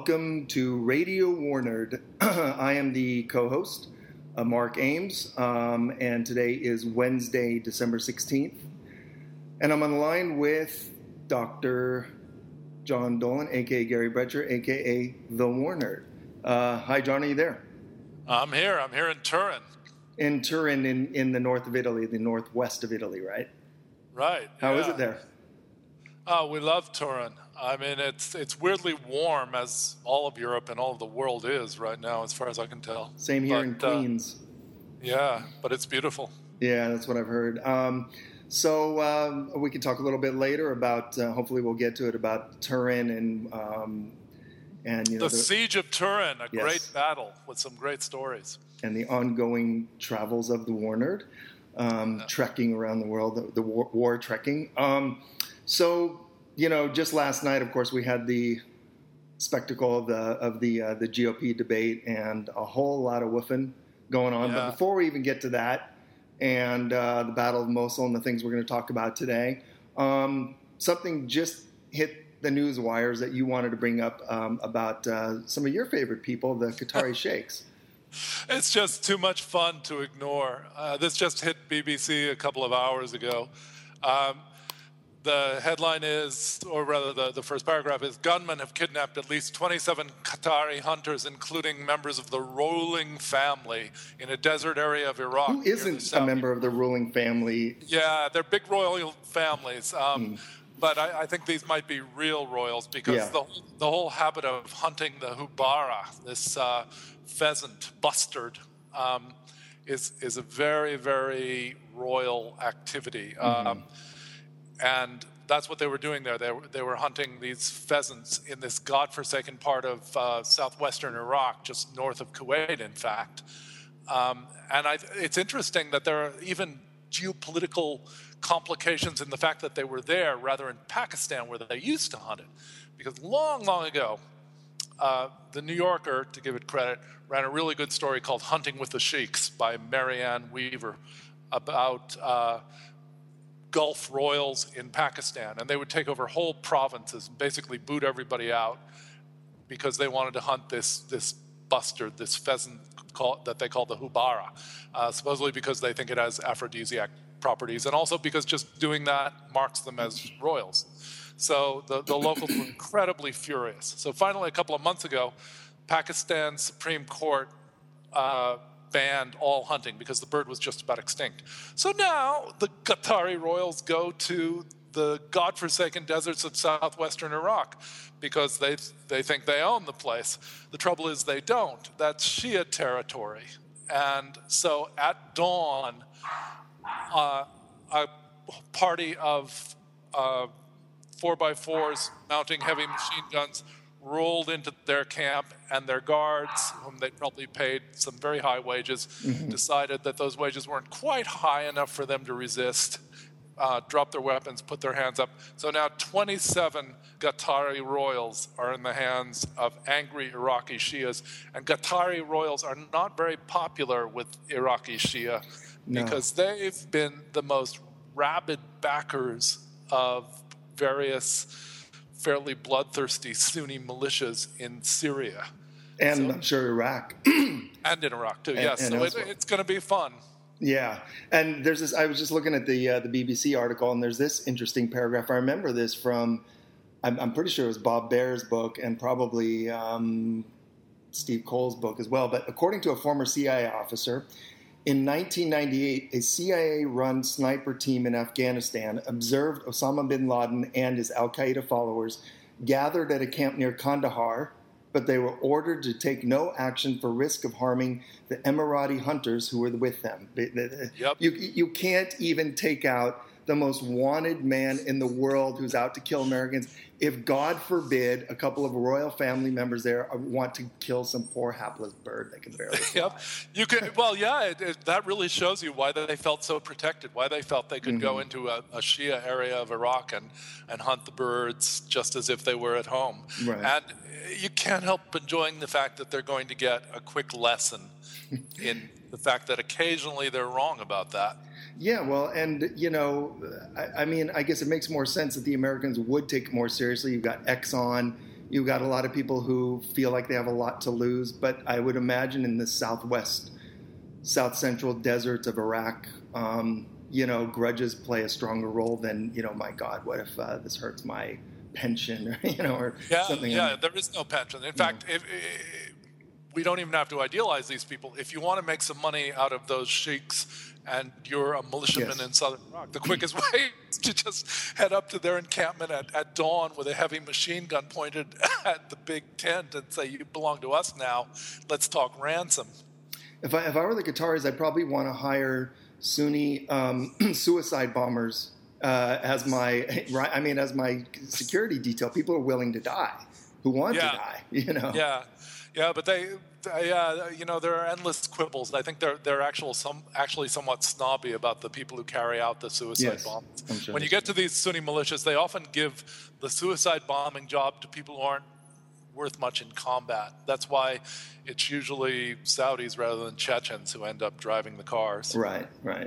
Welcome to Radio Warnerd. I am the co-host, Mark Ames, and today is Wednesday, December 16th. And I'm on the line with Dr. John Dolan, a.k.a. Gary Brecher, a.k.a. The Warnerd. Hi, John, are you there? I'm here in Turin. In Turin, in the north of Italy, the northwest of Italy, right? Right. How is it there? Oh, we love Turin. I mean, it's weirdly warm, as all of Europe and all of the world is right now, as far as I can tell. Same here in Queens. Yeah, but it's beautiful. Yeah, that's what I've heard. So we can talk a little bit later about, hopefully we'll get to it, about Turin and the Siege of Turin, yes, great battle with some great stories. And the ongoing travels of the Warnerd, trekking around the world, the war trekking. So, just last night, of course, we had the spectacle of the GOP debate and a whole lot of woofing going on. Yeah. But before we even get to that and the Battle of Mosul and the things we're going to talk about today, something just hit the news wires that you wanted to bring up about some of your favorite people, the Qatari sheikhs. It's just too much fun to ignore. This just hit BBC a couple of hours ago. The headline is, or rather the first paragraph is, gunmen have kidnapped at least 27 Qatari hunters, including members of the ruling family in a desert area of Iraq. Who isn't a member of the ruling family? Yeah, they're big royal families. But I think these might be real royals because the whole habit of hunting the hubara, this pheasant bustard, is a very, very royal activity. And that's what they were doing there. They were hunting these pheasants in this godforsaken part of southwestern Iraq, just north of Kuwait, in fact. It's interesting that there are even geopolitical complications in the fact that they were there rather in Pakistan, where they used to hunt it. Because long, long ago, the New Yorker, to give it credit, ran a really good story called Hunting with the Sheiks by Marianne Weaver about Gulf royals in Pakistan, and they would take over whole provinces and basically boot everybody out because they wanted to hunt this bustard, this pheasant that they call the hubara, supposedly because they think it has aphrodisiac properties, and also because just doing that marks them as royals. So the locals were incredibly furious. So finally, a couple of months ago, Pakistan's Supreme Court banned all hunting because the bird was just about extinct. So now the Qatari royals go to the godforsaken deserts of southwestern Iraq because they think they own the place. The trouble is they don't. That's Shia territory. And so at dawn, a party of 4x4s mounting heavy machine guns rolled into their camp, and their guards, whom they probably paid some very high wages, decided that those wages weren't quite high enough for them to resist, dropped their weapons, put their hands up. So now 27 Qatari royals are in the hands of angry Iraqi Shias, and Qatari royals are not very popular with Iraqi Shia because they've been the most rabid backers of various fairly bloodthirsty Sunni militias in Syria. And I'm sure Iraq. And in Iraq, too, yes. So it's going to be fun. Yeah. And there's this, I was just looking at the BBC article, and there's this interesting paragraph. I remember this from, I'm pretty sure it was Bob Baer's book and probably Steve Cole's book as well. But according to a former CIA officer, in 1998, a CIA-run sniper team in Afghanistan observed Osama bin Laden and his al-Qaeda followers gathered at a camp near Kandahar, but they were ordered to take no action for risk of harming the Emirati hunters who were with them. Yep. You can't even take out the most wanted man in the world who's out to kill Americans. If, God forbid, a couple of royal family members there want to kill some poor hapless bird that can barely fly. Yep. You could. Well, yeah, that really shows you why they felt so protected, why they felt they could go into a Shia area of Iraq and hunt the birds just as if they were at home. Right. And you can't help enjoying the fact that they're going to get a quick lesson in the fact that occasionally they're wrong about that. Yeah, well, and, you know, I mean, I guess it makes more sense that the Americans would take it more seriously. You've got Exxon, You've got a lot of people who feel like they have a lot to lose, but I would imagine in the southwest, south central deserts of Iraq, grudges play a stronger role than, my God, what if this hurts my pension, or something. Yeah, there is no pension. In fact, we don't even have to idealize these people. If you want to make some money out of those sheiks and you're a militiaman in southern Iraq, the quickest way is to just head up to their encampment at dawn with a heavy machine gun pointed at the big tent and say, you belong to us now, let's talk ransom. If I were the Qataris, I'd probably want to hire Sunni suicide bombers as my security detail. People are willing to die, who want to die. Yeah, but there are endless quibbles. I think they're actually somewhat snobby about the people who carry out the suicide bombs. Sure. When you get to these Sunni militias, they often give the suicide bombing job to people who aren't worth much in combat. That's why it's usually Saudis rather than Chechens who end up driving the cars. Right.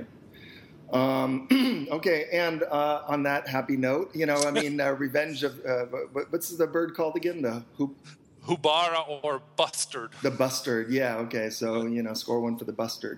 Okay, and on that happy note, revenge of what's the bird called again? The Houbara or bustard. The bustard, yeah. Okay, so score one for the bustard.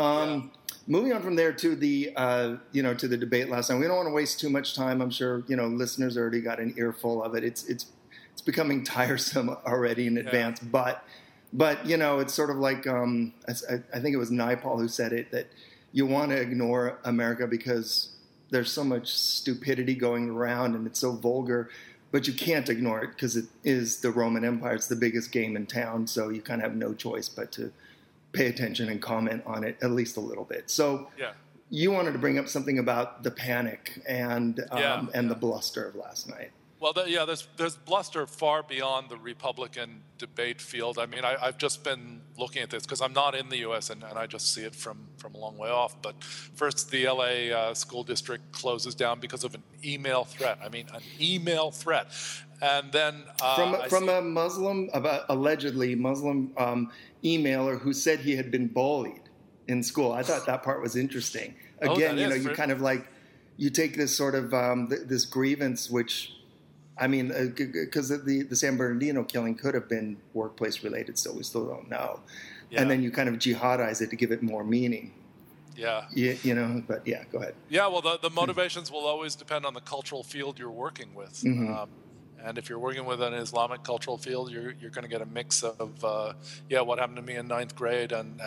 Moving on from there to the to the debate last night. We don't want to waste too much time. I'm sure listeners already got an earful of it. It's becoming tiresome already in advance. But it's sort of like I think it was Naipaul who said it, that you want to ignore America because there's so much stupidity going around and it's so vulgar. But you can't ignore it because it is the Roman Empire. It's the biggest game in town, so you kind of have no choice but to pay attention and comment on it at least a little bit. So you wanted to bring up something about the panic and the bluster of last night. Well, there's bluster far beyond the Republican debate field. I mean, I've just been looking at this because I'm not in the U.S. and I just see it from a long way off. But first, the L.A. school district closes down because of an email threat. I mean, an email threat. And then from a Muslim, allegedly Muslim emailer who said he had been bullied in school. I thought that part was interesting. Again, you kind of like you take this sort of this grievance, which. I mean, because the San Bernardino killing could have been workplace related, so we still don't know. Yeah. And then you kind of jihadize it to give it more meaning. Yeah. But go ahead. Yeah, well, the motivations will always depend on the cultural field you're working with. Mm-hmm. And if you're working with an Islamic cultural field, you're going to get a mix of, what happened to me in ninth grade and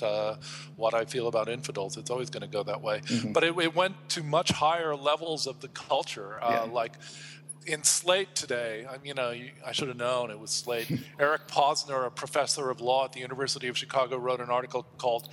what I feel about infidels. It's always going to go that way. Mm-hmm. But it went to much higher levels of the culture, like... In Slate today, I should have known it was Slate. Eric Posner, a professor of law at the University of Chicago, wrote an article called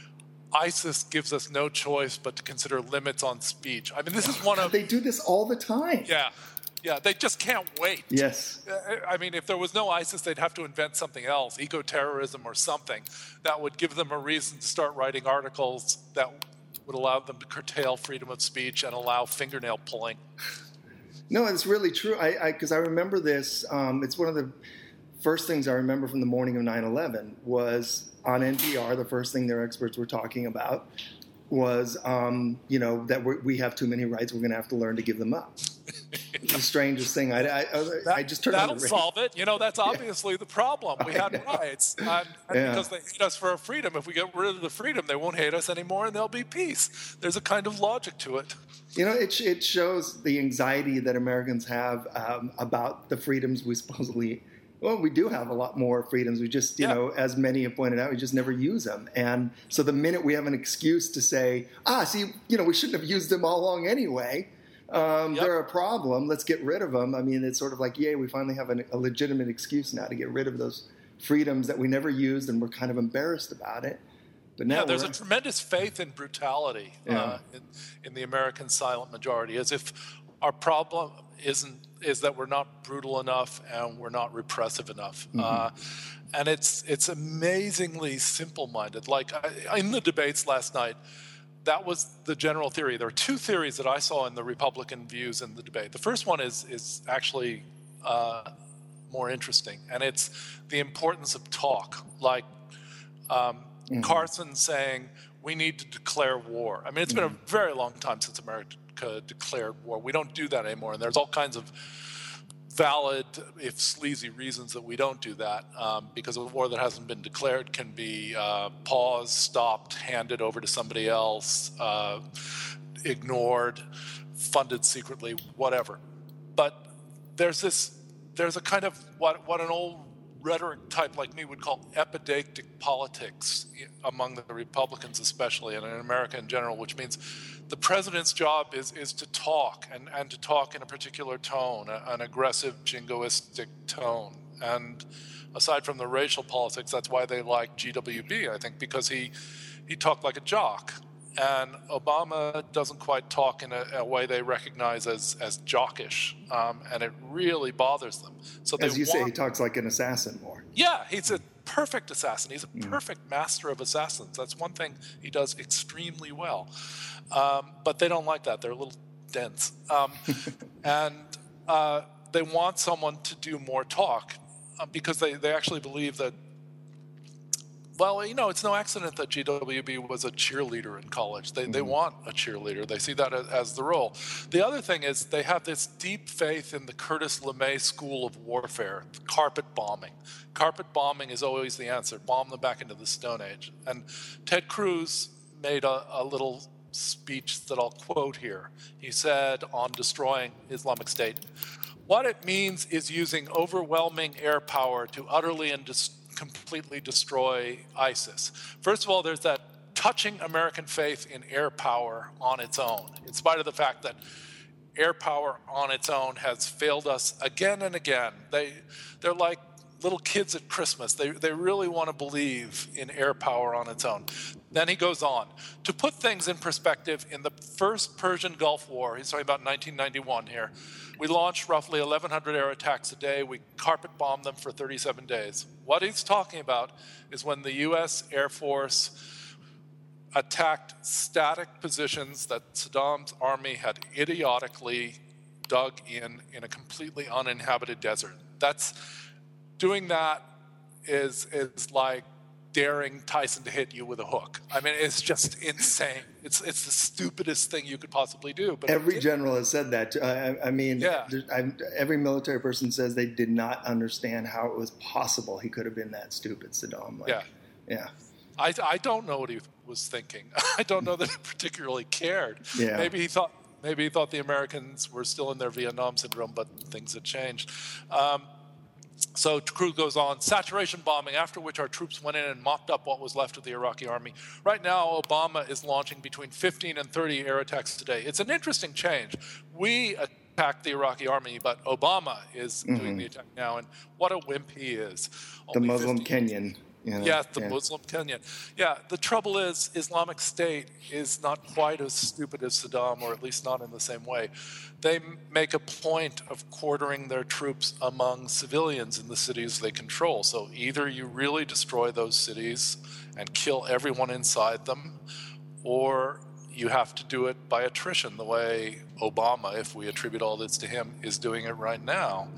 "ISIS Gives Us No Choice But to Consider Limits on Speech." I mean, this is one of... They do this all the time. Yeah, they just can't wait. Yes. I mean, if there was no ISIS, they'd have to invent something else, eco-terrorism or something, that would give them a reason to start writing articles that would allow them to curtail freedom of speech and allow fingernail pulling. No, it's really true. Because I remember this. It's one of the first things I remember from the morning of 9/11 was on NPR. The first thing their experts were talking about was, that we have too many rights. We're going to have to learn to give them up. It's the strangest thing. I just turned on the radio. That'll solve it. That's obviously the problem. We had rights. And because they hate us for our freedom. If we get rid of the freedom, they won't hate us anymore and there'll be peace. There's a kind of logic to it. It shows the anxiety that Americans have about the freedoms we supposedly... Well, we do have a lot more freedoms. We just, as many have pointed out, we just never use them. And so the minute we have an excuse to say, we shouldn't have used them all along anyway... They're a problem. Let's get rid of them. I mean, it's sort of like, we finally have a legitimate excuse now to get rid of those freedoms that we never used, and we're kind of embarrassed about it. But now there's a tremendous faith in brutality in the American silent majority, as if our problem is that we're not brutal enough and we're not repressive enough. Mm-hmm. And it's amazingly simple-minded. Like in the debates last night, that was the general theory. There are two theories that I saw in the Republican views in the debate. The first one is actually more interesting, and it's the importance of talk. Like Carson saying, we need to declare war. I mean, it's been a very long time since America declared war. We don't do that anymore, and there's all kinds of valid, if sleazy, reasons that we don't do that, because a war that hasn't been declared can be paused, stopped, handed over to somebody else, ignored, funded secretly, whatever. But there's a kind of what an old rhetoric type like me would call epideictic politics among the Republicans especially, and in America in general, which means the president's job is to talk, and to talk in a particular tone, an aggressive, jingoistic tone. And aside from the racial politics, that's why they like GWB, I think, because he talked like a jock. And Obama doesn't quite talk in a way they recognize as jockish, and it really bothers them. So as you say, he talks like an assassin more. Yeah, he's a perfect assassin. He's a perfect master of assassins. That's one thing he does extremely well. But they don't like that. They're a little dense. And they want someone to do more talk because they actually believe that, well, it's no accident that GWB was a cheerleader in college. They want a cheerleader. They see that as the role. The other thing is they have this deep faith in the Curtis LeMay school of warfare, carpet bombing. Carpet bombing is always the answer. Bomb them back into the Stone Age. And Ted Cruz made a little speech that I'll quote here. He said on destroying Islamic State, "What it means is using overwhelming air power to utterly and completely destroy ISIS." First of all, there's that touching American faith in air power on its own, in spite of the fact that air power on its own has failed us again and again. They're like little kids at Christmas. They really want to believe in air power on its own. Then he goes on. To put things in perspective, in the first Persian Gulf War, he's talking about 1991 here, we launched roughly 1,100 air attacks a day. We carpet bombed them for 37 days. What he's talking about is when the U.S. Air Force attacked static positions that Saddam's army had idiotically dug in a completely uninhabited desert. Doing that is like daring Tyson to hit you with a hook. I mean, it's just insane. It's the stupidest thing you could possibly do. But every general has said that. Every military person says they did not understand how it was possible he could have been that stupid, Saddam. Yeah. I don't know what he was thinking. I don't know that he particularly cared. Yeah. Maybe he thought the Americans were still in their Vietnam syndrome, but things had changed. So Cruz goes on, saturation bombing, after which our troops went in and mopped up what was left of the Iraqi army. Right now, Obama is launching between 15 and 30 air attacks today. It's an interesting change. We attacked the Iraqi army, but Obama is doing the attack now, and what a wimp he is. The Muslim Kenyan. Muslim Kenyan. Yeah, the trouble is Islamic State is not quite as stupid as Saddam, or at least not in the same way. They make a point of quartering their troops among civilians in the cities they control. So either you really destroy those cities and kill everyone inside them, or you have to do it by attrition, the way Obama, if we attribute all this to him, is doing it right now.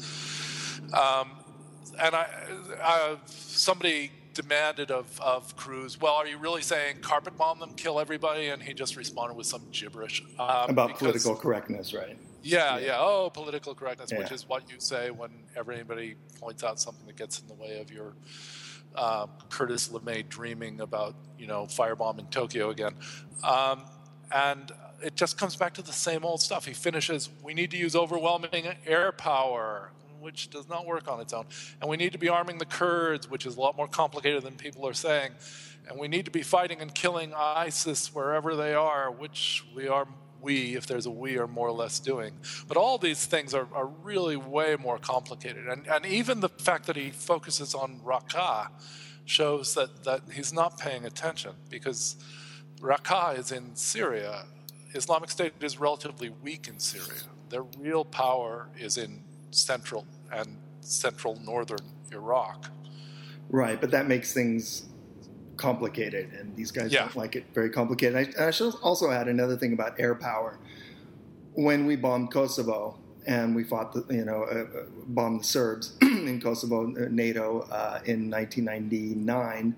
And somebody demanded of Cruz, well, are you really saying carpet bomb them, kill everybody? And he just responded with some gibberish. About political correctness, right? Yeah. Oh, political correctness, which is what you say whenever anybody points out something that gets in the way of your Curtis LeMay dreaming about, firebombing Tokyo again. And it just comes back to the same old stuff. He finishes, we need to use overwhelming air power, which does not work on its own. And we need to be arming the Kurds, which is a lot more complicated than people are saying. And we need to be fighting and killing ISIS wherever they are, which we, if there's a we, are more or less doing. But all these things are really way more complicated. And even the fact that he focuses on Raqqa shows that he's not paying attention, because Raqqa is in Syria. Islamic State is relatively weak in Syria. Their real power is in central northern Iraq. Right, but that makes things complicated, and these guys don't like it very complicated. I should also add another thing about air power. When we bombed Kosovo and we fought, bombed the Serbs in Kosovo, NATO, in 1999,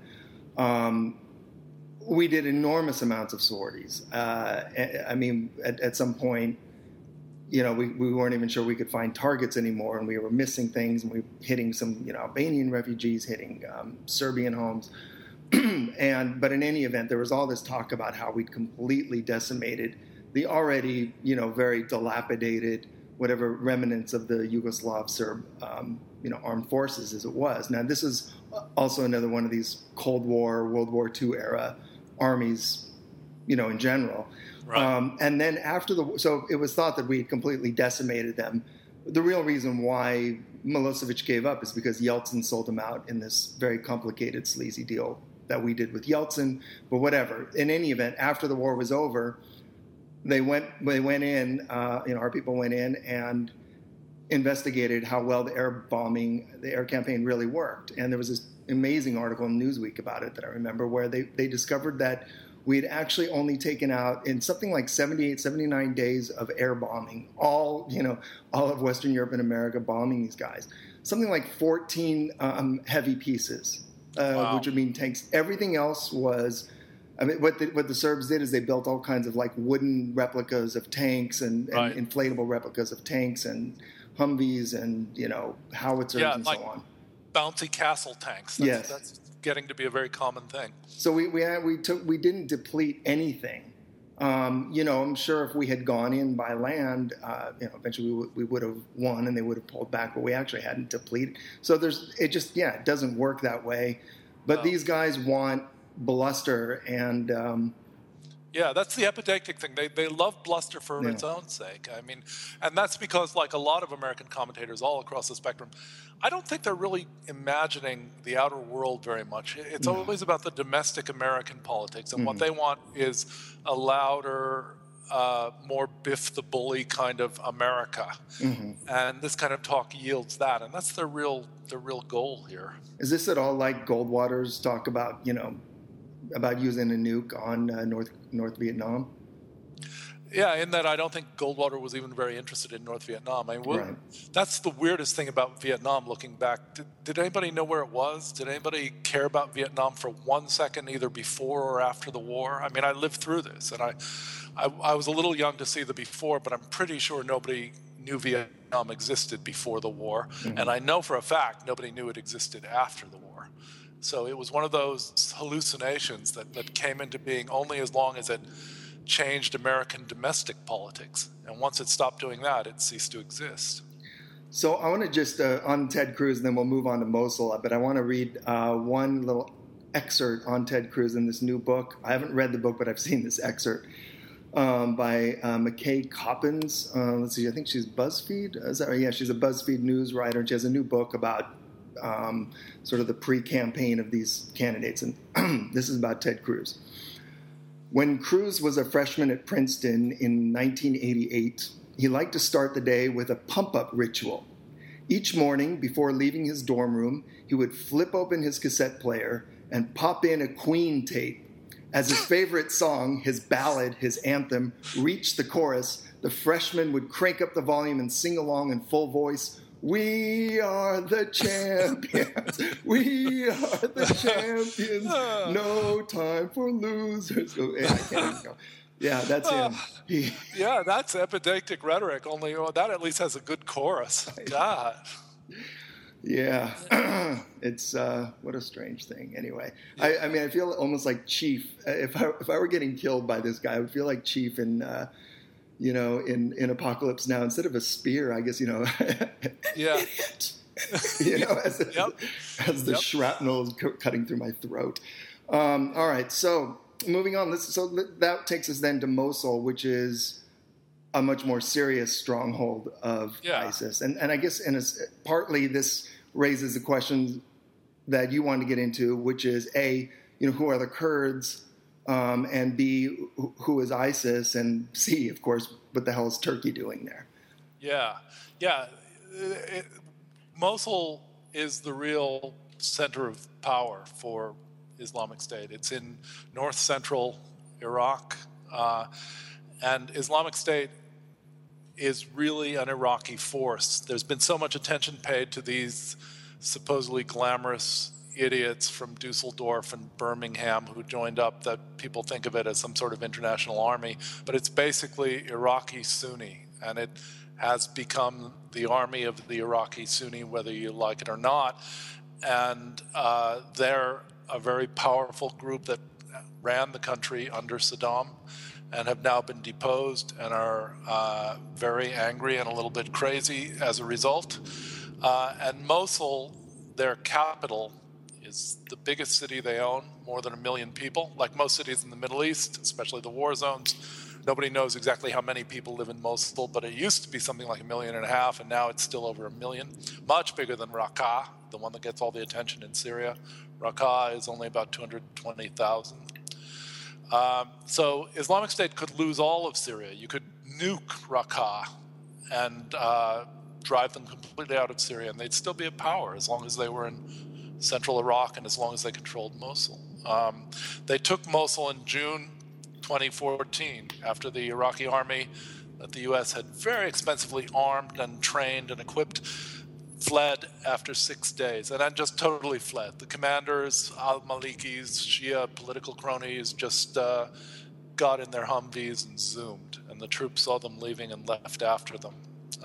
we did enormous amounts of sorties. At some point, we weren't even sure we could find targets anymore, and we were missing things, and we were hitting some, Albanian refugees, hitting Serbian homes. But in any event, there was all this talk about how we'd completely decimated the already, very dilapidated, whatever remnants of the Yugoslav Serb, armed forces as it was. Now, this is also another one of these Cold War, World War II era armies, in general. Right. And then so it was thought that we had completely decimated them. The real reason why Milosevic gave up is because Yeltsin sold him out in this very complicated, sleazy deal that we did with Yeltsin. But whatever. In any event, after the war was over, they went in, our people went in and investigated how well the air campaign really worked. And there was this amazing article in Newsweek about it that I remember, where they discovered that we had actually only taken out, in something like 78, 79 days of air bombing, all of Western Europe and America bombing these guys, something like 14 heavy pieces, wow. which would mean tanks. Everything else was, what the Serbs did is they built all kinds of like wooden replicas of tanks and right. inflatable replicas of tanks and Humvees and, howitzers and like so on. Bouncy castle tanks. That's getting to be a very common thing. So we didn't deplete anything. I'm sure if we had gone in by land, eventually we would have won and they would have pulled back, but we actually hadn't depleted. So it doesn't work that way. But these guys want bluster and. Yeah, that's the epidactic thing. They love bluster for its own sake. I mean, and that's because, like a lot of American commentators all across the spectrum, I don't think they're really imagining the outer world very much. It's always about the domestic American politics, and what they want is a louder, more Biff the Bully kind of America. And this kind of talk yields that, and that's their real goal here. Is this at all like Goldwater's talk about about using a nuke on North Vietnam? Yeah, in that I don't think Goldwater was even very interested in North Vietnam. I mean, right. That's the weirdest thing about Vietnam looking back. Did anybody know where it was? Did anybody care about Vietnam for 1 second, either before or after the war? I mean, I lived through this, and I was a little young to see the before, but I'm pretty sure nobody knew Vietnam existed before the war. And I know for a fact nobody knew it existed after the war. So it was one of those hallucinations that came into being only as long as it changed American domestic politics. And once it stopped doing that, it ceased to exist. So I want to just, on Ted Cruz, and then we'll move on to Mosul, but I want to read one little excerpt on Ted Cruz in this new book. I haven't read the book, but I've seen this excerpt by McKay Coppins. Let's see, I think she's BuzzFeed. Is that right? Yeah, she's a BuzzFeed news writer, and she has a new book about sort of the pre-campaign of these candidates. And this is about Ted Cruz. When Cruz was a freshman at Princeton in 1988, he liked to start the day with a pump-up ritual. Each morning, before leaving his dorm room, he would flip open his cassette player and pop in a Queen tape. As his favorite song, his ballad, his anthem, reached the chorus, the freshman would crank up the volume and sing along in full voice, "We are the champions. We are the champions. No time for losers." Yeah, that's him. Yeah, that's epidactic rhetoric, only that at least has a good chorus. God. Yeah, it's what a strange thing. Anyway, I mean, I feel almost like Chief. If I were getting killed by this guy, I would feel like Chief in in Apocalypse Now. Instead of a spear, I guess yeah, as the shrapnel is cutting through my throat. All right, so moving on. So that takes us then to Mosul, which is a much more serious stronghold of ISIS. And I guess partly this raises the question that you wanted to get into, which is A, who are the Kurds, and B, who is ISIS, and C, of course, what the hell is Turkey doing there? Yeah. Mosul is the real center of power for Islamic State. It's in north-central Iraq, and Islamic State is really an Iraqi force. There's been so much attention paid to these supposedly glamorous idiots from Dusseldorf and Birmingham who joined up that people think of it as some sort of international army, but it's basically Iraqi Sunni, and has become the army of the Iraqi Sunni, whether you like it or not. And they're a very powerful group that ran the country under Saddam and have now been deposed and are very angry and a little bit crazy as a result. And Mosul, their capital, is the biggest city they own, more than 1 million people. Like most cities in the Middle East, especially the war zones, nobody knows exactly how many people live in Mosul, but it used to be something like 1.5 million, and now it's still over 1 million. Much bigger than Raqqa, the one that gets all the attention in Syria. Raqqa is only about 220,000. So Islamic State could lose all of Syria. You could nuke Raqqa and drive them completely out of Syria, and they'd still be a power as long as they were in central Iraq and as long as they controlled Mosul. They took Mosul in June 2014 after the Iraqi army that the U.S. had very expensively armed and trained and equipped fled after 6 days, and then just totally fled. The commanders, al-Malikis, Shia political cronies, just got in their Humvees and zoomed, and the troops saw them leaving and left after them.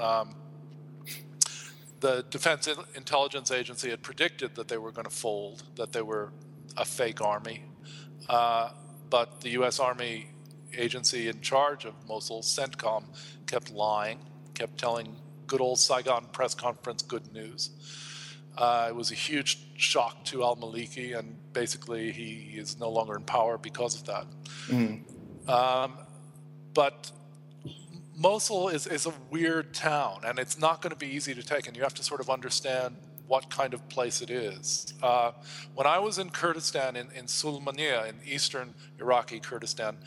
The Defense Intelligence Agency had predicted that they were going to fold, that they were a fake army, but the U.S. Army agency in charge of Mosul, CENTCOM, kept lying, kept telling good old Saigon press conference good news. It was a huge shock to al-Maliki, and basically he is no longer in power because of that. But Mosul is a weird town, and it's not going to be easy to take, and you have to sort of understand what kind of place it is. When I was in Kurdistan, in Sulaymaniyah, in eastern Iraqi Kurdistan,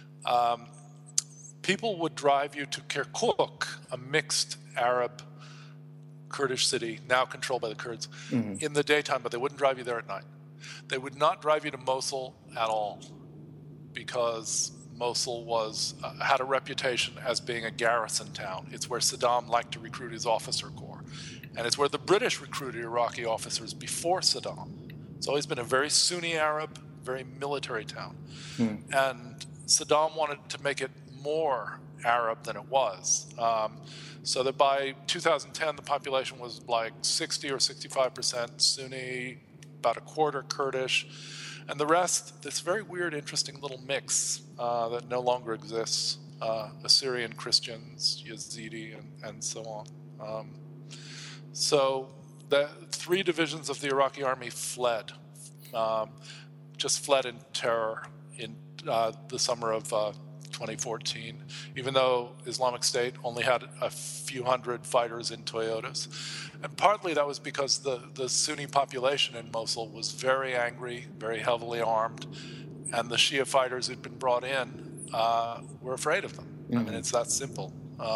people would drive you to Kirkuk, a mixed Arab Kurdish city, now controlled by the Kurds, in the daytime, but they wouldn't drive you there at night. They would not drive you to Mosul at all, because Mosul had a reputation as being a garrison town. It's where Saddam liked to recruit his officer corps. And it's where the British recruited Iraqi officers before Saddam. It's always been a very Sunni Arab, very military town. And Saddam wanted to make it more Arab than it was. So that by 2010, the population was like 60 or 65% Sunni, about a quarter Kurdish, and the rest, this very weird, interesting little mix that no longer exists, Assyrian Christians, Yazidi, and so on. So the 3 divisions of the Iraqi army fled, just fled in terror in the summer of 2014, even though Islamic State only had a few hundred fighters in Toyotas. And partly that was because the Sunni population in Mosul was very angry, very heavily armed, and the Shia fighters who'd been brought in were afraid of them. I mean, it's that simple.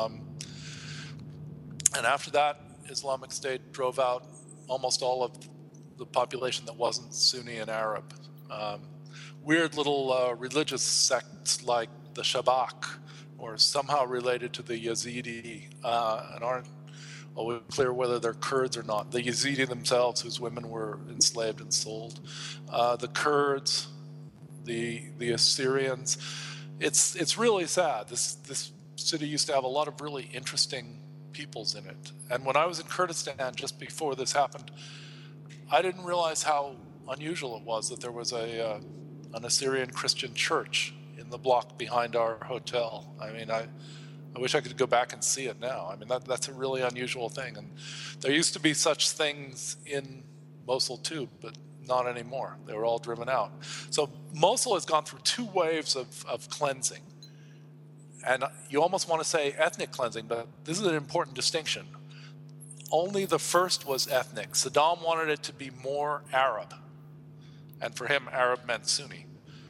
And after that, Islamic State drove out almost all of the population that wasn't Sunni and Arab. Weird little religious sects like the Shabak, or somehow related to the Yazidi, and aren't always clear whether they're Kurds or not. The Yazidi themselves, whose women were enslaved and sold. The Kurds, the Assyrians. It's really sad. This city used to have a lot of really interesting peoples in it. And when I was in Kurdistan just before this happened, I didn't realize how unusual it was that there was an Assyrian Christian church in the block behind our hotel. I mean, I wish I could go back and see it now. I mean, that's a really unusual thing. And there used to be such things in Mosul too, but not anymore. They were all driven out. So Mosul has gone through 2 waves of cleansing. And you almost want to say ethnic cleansing, but this is an important distinction. Only the first was ethnic. Saddam wanted it to be more Arab. And for him, Arab meant Sunni.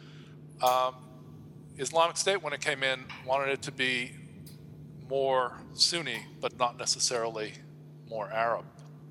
Islamic State, when it came in, wanted it to be more Sunni, but not necessarily more Arab.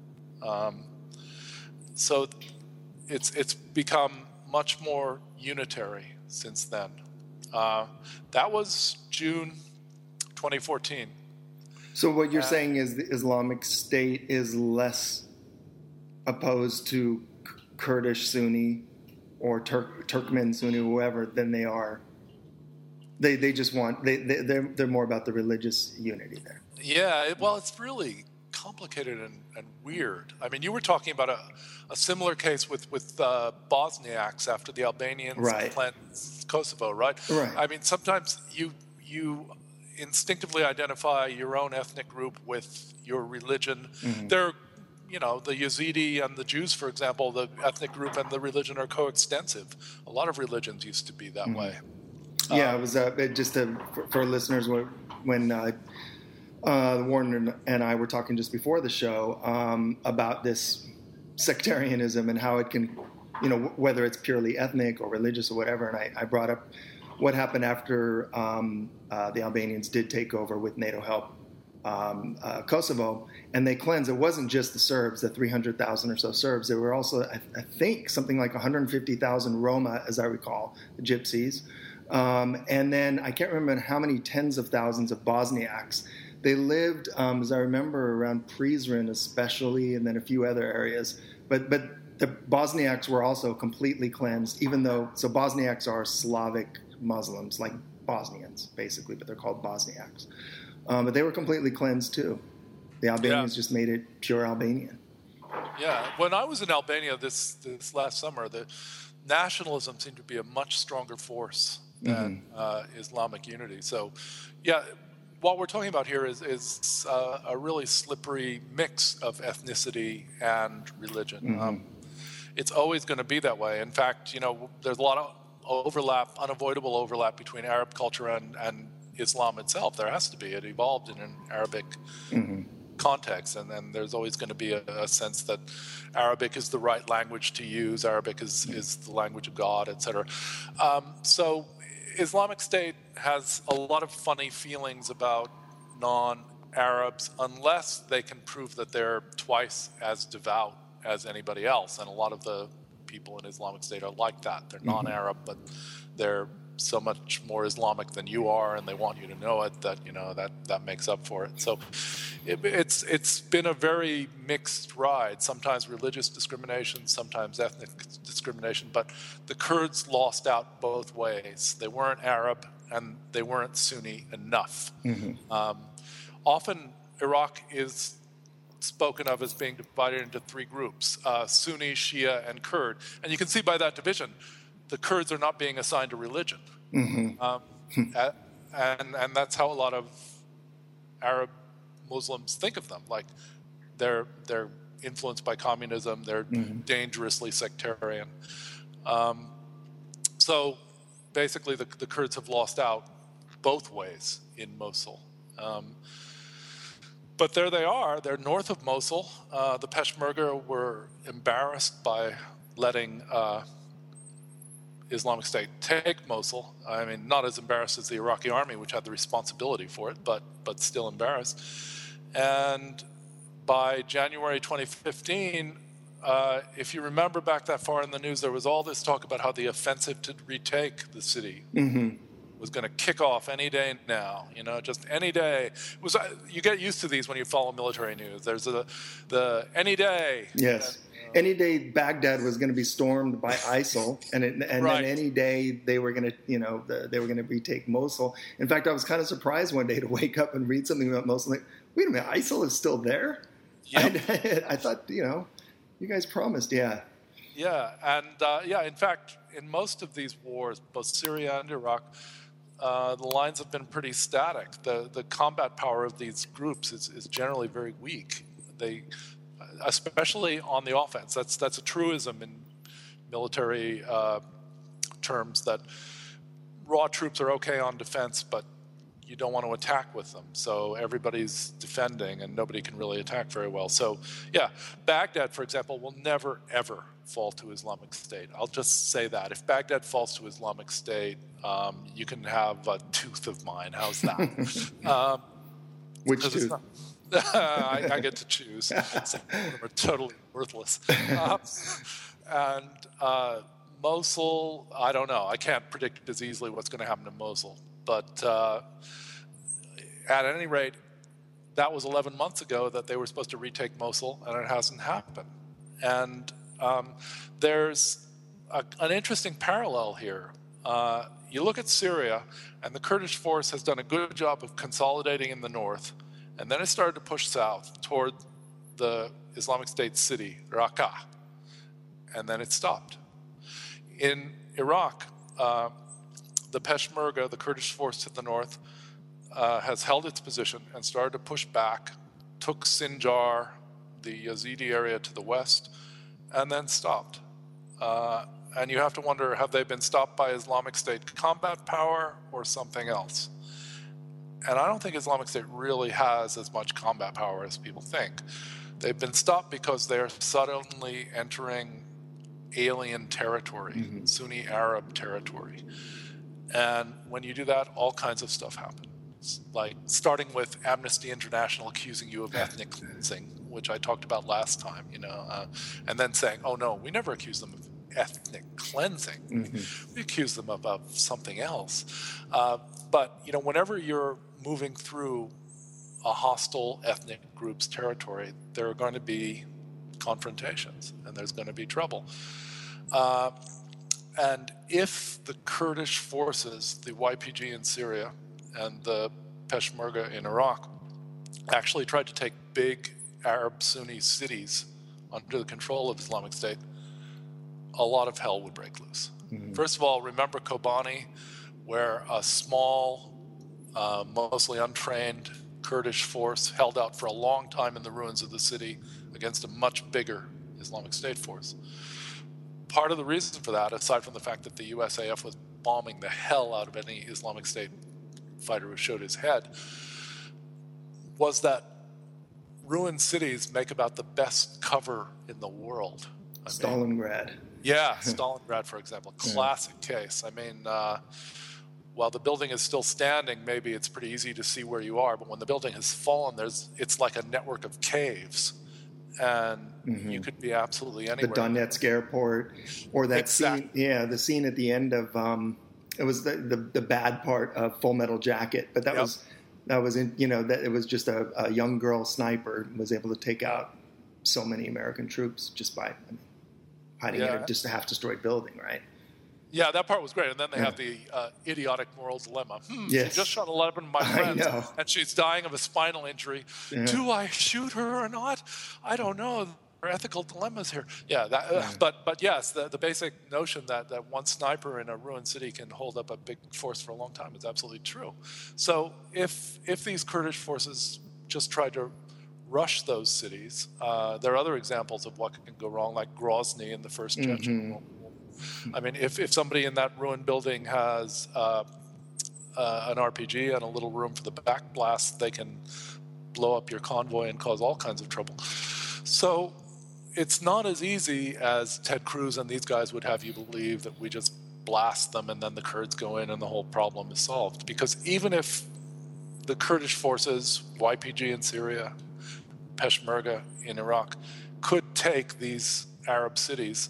So it's become much more unitary since then. That was June 2014. So what you're saying is the Islamic State is less opposed to Kurdish Sunni or Turkmen Sunni, whoever, than they are. They just want they're more about the religious unity there. Yeah, well, it's really complicated and weird. I mean, you were talking about a similar case with Bosniaks after the Albanians cleansed Kosovo, right? Right. I mean, sometimes you instinctively identify your own ethnic group with your religion. Mm-hmm. There, the Yazidi and the Jews, for example, the ethnic group and the religion are coextensive. A lot of religions used to be that way. Yeah, it was just for listeners when Warren and I were talking just before the show about this sectarianism and how it can, whether it's purely ethnic or religious or whatever. And I brought up what happened after the Albanians did take over with NATO help Kosovo, and they cleansed. It wasn't just the Serbs, the 300,000 or so Serbs. There were also, I think, something like 150,000 Roma, as I recall, the Gypsies. And then I can't remember how many tens of thousands of Bosniaks. They lived, as I remember, around Prizren especially, and then a few other areas. But the Bosniaks were also completely cleansed, so Bosniaks are Slavic Muslims, like Bosnians, basically, but they're called Bosniaks. But they were completely cleansed, too. The Albanians just made it pure Albanian. Yeah. When I was in Albania this last summer, the nationalism seemed to be a much stronger force than Islamic unity. So, yeah, what we're talking about here is a really slippery mix of ethnicity and religion. It's always going to be that way. In fact, there's a lot of unavoidable overlap between Arab culture and Islam itself. There has to be. It evolved in an Arabic context, and then there's always going to be a sense that Arabic is the right language to use. Arabic is the language of God, etc. So Islamic State has a lot of funny feelings about non-Arabs unless they can prove that they're twice as devout as anybody else. And a lot of the people in Islamic State are like that. They're non-Arab, but they're so much more Islamic than you are, and they want you to know it, that that makes up for it. So it's been a very mixed ride. Sometimes religious discrimination, sometimes ethnic discrimination, but the Kurds lost out both ways. They weren't Arab and they weren't Sunni enough. Often Iraq is spoken of as being divided into three groups: Sunni, Shia, and Kurd. And you can see by that division, the Kurds are not being assigned a religion. And that's how a lot of Arab Muslims think of them. Like they're influenced by communism. They're dangerously sectarian. So basically, the Kurds have lost out both ways in Mosul. But there they are. They're north of Mosul. The Peshmerga were embarrassed by letting Islamic State take Mosul. I mean, not as embarrassed as the Iraqi army, which had the responsibility for it, but still embarrassed. And by January 2015, if you remember back that far in the news, there was all this talk about how the offensive to retake the city was going to kick off any day now. Just any day. It was. You get used to these when you follow military news. There's the any day. Yes. Any day Baghdad was going to be stormed by ISIL, and then any day they were going to, they were going to retake Mosul. In fact, I was kind of surprised one day to wake up and read something about Mosul. Like, wait a minute, ISIL is still there? Yep. I thought, you guys promised, Yeah, and in fact, in most of these wars, both Syria and Iraq, the lines have been pretty static. The combat power of these groups is generally very weak. Especially on the offense. That's a truism in military terms, that raw troops are okay on defense, but you don't want to attack with them. So everybody's defending and nobody can really attack very well. So Baghdad, for example, will never, ever fall to Islamic State. I'll just say that. If Baghdad falls to Islamic State, you can have a tooth of mine. How's that? Which tooth? I get to choose. Some of them are totally worthless. And Mosul, I don't know. I can't predict as easily what's going to happen to Mosul. But at any rate, that was 11 months ago that they were supposed to retake Mosul, and it hasn't happened. And there's an interesting parallel here. You look at Syria, and the Kurdish force has done a good job of consolidating in the north And then it started to push south toward the Islamic State city, Raqqa. And then it stopped. In Iraq, the Peshmerga, the Kurdish force to the north, has held its position and started to push back, took Sinjar, the Yazidi area to the west, and then stopped. And you have to wonder, have they been stopped by Islamic State combat power or something else? And I don't think Islamic State really has as much combat power as people think. They've been stopped because they're suddenly entering alien territory, Sunni Arab territory. And when you do that, all kinds of stuff happens. Like starting with Amnesty International accusing you of ethnic cleansing, which I talked about last time, and then saying, oh no, we never accused them of ethnic cleansing. We accuse them of something else. But, whenever you're moving through a hostile ethnic group's territory, there are going to be confrontations and there's going to be trouble. And if the Kurdish forces, the YPG in Syria and the Peshmerga in Iraq, actually tried to take big Arab Sunni cities under the control of Islamic State, a lot of hell would break loose. First of all, remember Kobani, where a small, mostly untrained Kurdish force held out for a long time in the ruins of the city against a much bigger Islamic State force. Part of the reason for that, aside from the fact that the USAF was bombing the hell out of any Islamic State fighter who showed his head, was that ruined cities make about the best cover in the world. Stalingrad. Yeah, Stalingrad, for example, classic case. While the building is still standing, maybe it's pretty easy to see where you are, but when the building has fallen, it's like a network of caves, and you could be absolutely anywhere. The Donetsk airport, or that scene, the scene at the end of it was the bad part of Full Metal Jacket, but that was that it was just a young girl sniper was able to take out so many American troops just by hiding in just a half-destroyed building, right? Yeah, that part was great. And then they have the idiotic moral dilemma. She just shot 11 of my friends, and she's dying of a spinal injury. Yeah. Do I shoot her or not? I don't know. There are ethical dilemmas here. But yes, the basic notion that one sniper in a ruined city can hold up a big force for a long time is absolutely true. So if these Kurdish forces just tried to rush those cities, there are other examples of what can go wrong, like Grozny in the First Chechen War. I mean, if somebody in that ruined building has an RPG and a little room for the back blast, they can blow up your convoy and cause all kinds of trouble. So it's not as easy as Ted Cruz and these guys would have you believe, that we just blast them and then the Kurds go in and the whole problem is solved. Because even if the Kurdish forces, YPG in Syria, Peshmerga in Iraq, could take these Arab cities,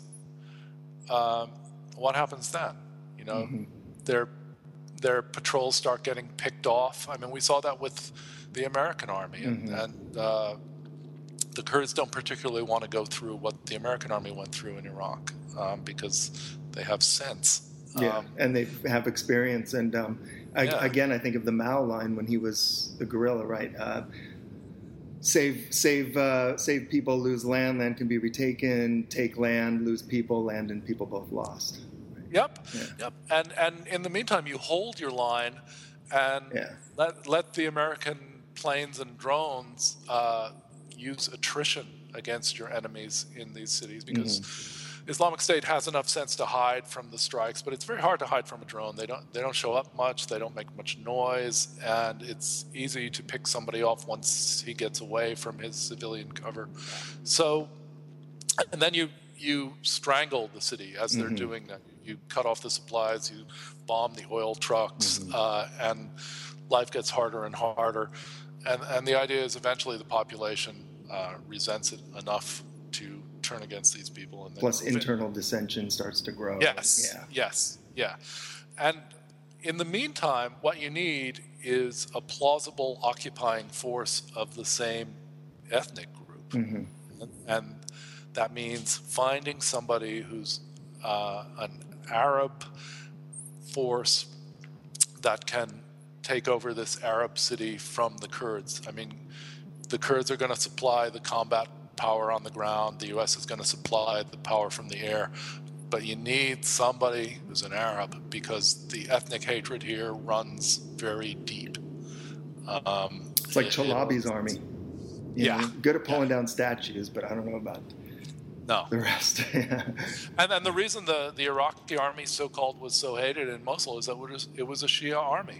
what happens then? Their patrols start getting picked off. I mean, we saw that with the American army, and the Kurds don't particularly want to go through what the American army went through in Iraq because they have sense. And they have experience. And again, I think of the Mao line when he was the guerrilla, right? Save people, lose land, land can be retaken, take land, lose people, land and people both lost. Right? Yep. And in the meantime, you hold your line and let the American planes and drones use attrition against your enemies in these cities, because Islamic State has enough sense to hide from the strikes, but it's very hard to hide from a drone. They don't show up much, they don't make much noise, and it's easy to pick somebody off once he gets away from his civilian cover. So, and then you strangle the city as they're doing that. You cut off the supplies, you bomb the oil trucks, and life gets harder and harder. And the idea is eventually the population resents it enough to turn against these people. And then plus internal dissension starts to grow. Yes. And in the meantime, what you need is a plausible occupying force of the same ethnic group. And that means finding somebody who's an Arab force that can take over this Arab city from the Kurds. I mean, the Kurds are going to supply the combat power on the ground. The U.S. is going to supply the power from the air. But you need somebody who's an Arab, because the ethnic hatred here runs very deep. It's like Chalabi's army. You know, good at pulling down statues, but I don't know about the rest. And then the reason the Iraqi army, so-called, was so hated in Mosul is that it was a Shia army.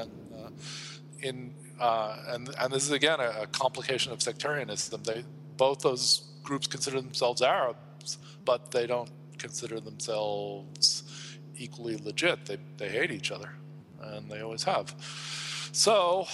And this is, again, a complication of sectarianism. Both those groups consider themselves Arabs, but they don't consider themselves equally legit. They hate each other, and they always have. So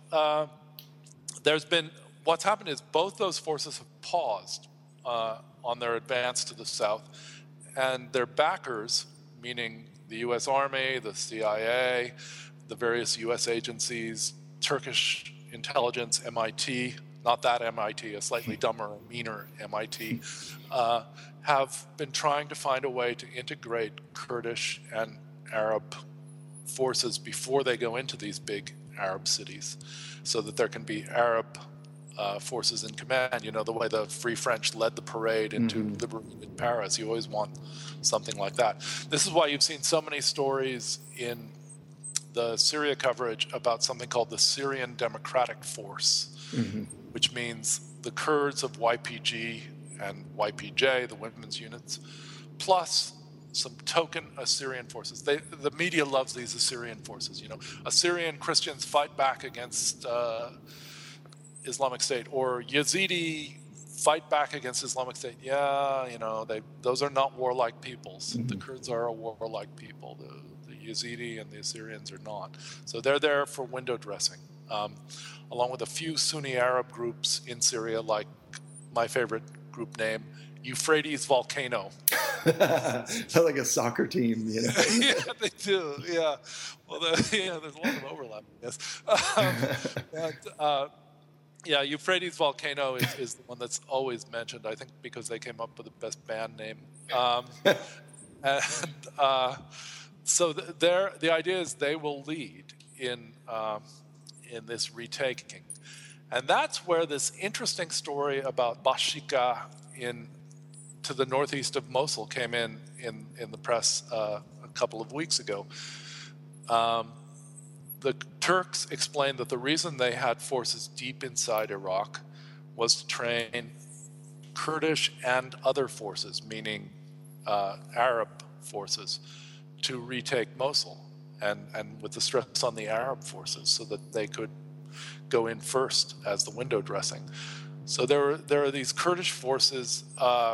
what's happened is both those forces have paused on their advance to the south, and their backers, meaning the U.S. Army, the CIA, the various U.S. agencies, Turkish intelligence, MIT, not that MIT, a slightly dumber and meaner MIT, have been trying to find a way to integrate Kurdish and Arab forces before they go into these big Arab cities, so that there can be Arab forces in command. You know, the way the Free French led the parade into liberated Paris. You always want something like that. This is why you've seen so many stories in the Syria coverage about something called the Syrian Democratic Force, which means the Kurds of YPG and YPJ, the women's units, plus some token Assyrian forces. The media loves these Assyrian forces. You know, Assyrian Christians fight back against Islamic State, or Yazidi fight back against Islamic State. Yeah, you know, those are not warlike peoples. The Kurds are a warlike people. The Yazidi and the Assyrians are not. So they're there for window dressing, along with a few Sunni Arab groups in Syria, like my favorite group name, Euphrates Volcano. Sounds like a soccer team, you know. Yeah, they do. Yeah. Well, there's a lot of overlap, I guess. Euphrates Volcano is the one that's always mentioned, I think, because they came up with the best band name. So the idea is they will lead in this retaking. And that's where this interesting story about Bashika to the northeast of Mosul came in the press a couple of weeks ago. The Turks explained that the reason they had forces deep inside Iraq was to train Kurdish and other forces, meaning Arab forces, to retake Mosul, and with the stress on the Arab forces, so that they could go in first as the window dressing. So there are these Turkish forces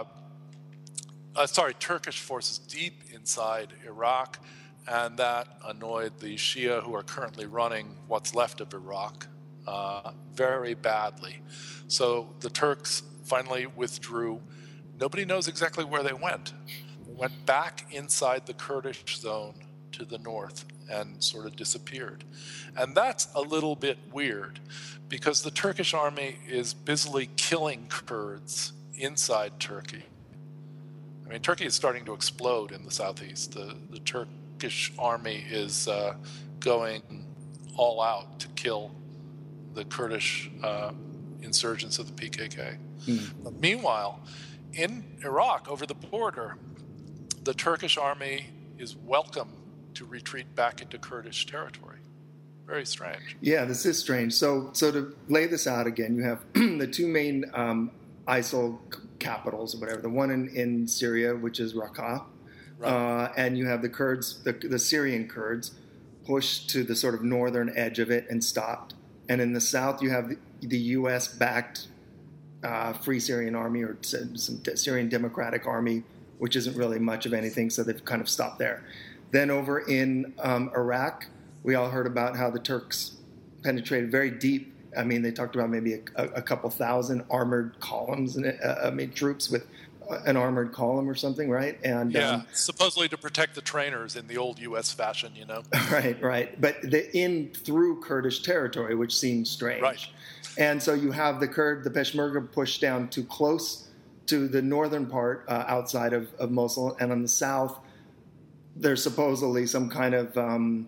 deep inside Iraq, and that annoyed the Shia who are currently running what's left of Iraq very badly. So the Turks finally withdrew. Nobody knows exactly where they went. They went back inside the Kurdish zone to the north and sort of disappeared. And that's a little bit weird, because the Turkish army is busily killing Kurds inside Turkey. I mean, Turkey is starting to explode in the southeast. The Turkish army is going all out to kill the Kurdish insurgents of the PKK. But meanwhile, in Iraq, over the border, the Turkish army is welcome to retreat back into Kurdish territory. Very strange. Yeah, this is strange. So to lay this out again, you have the two main ISIL capitals, or whatever. The one in Syria, which is Raqqa, right. And you have the Kurds, the Syrian Kurds, pushed to the sort of northern edge of it and stopped. And in the south, you have the U.S.-backed Free Syrian Army, or some Syrian Democratic Army, which isn't really much of anything, so they've kind of stopped there. Then over in Iraq, we all heard about how the Turks penetrated very deep. I mean, they talked about maybe a couple thousand armored columns, and troops with an armored column or something, right? And supposedly to protect the trainers in the old U.S. fashion, you know. Right. But through Kurdish territory, which seems strange. Right. And so you have the Peshmerga pushed down too close to the northern part outside of Mosul, and on the south, there's supposedly some kind of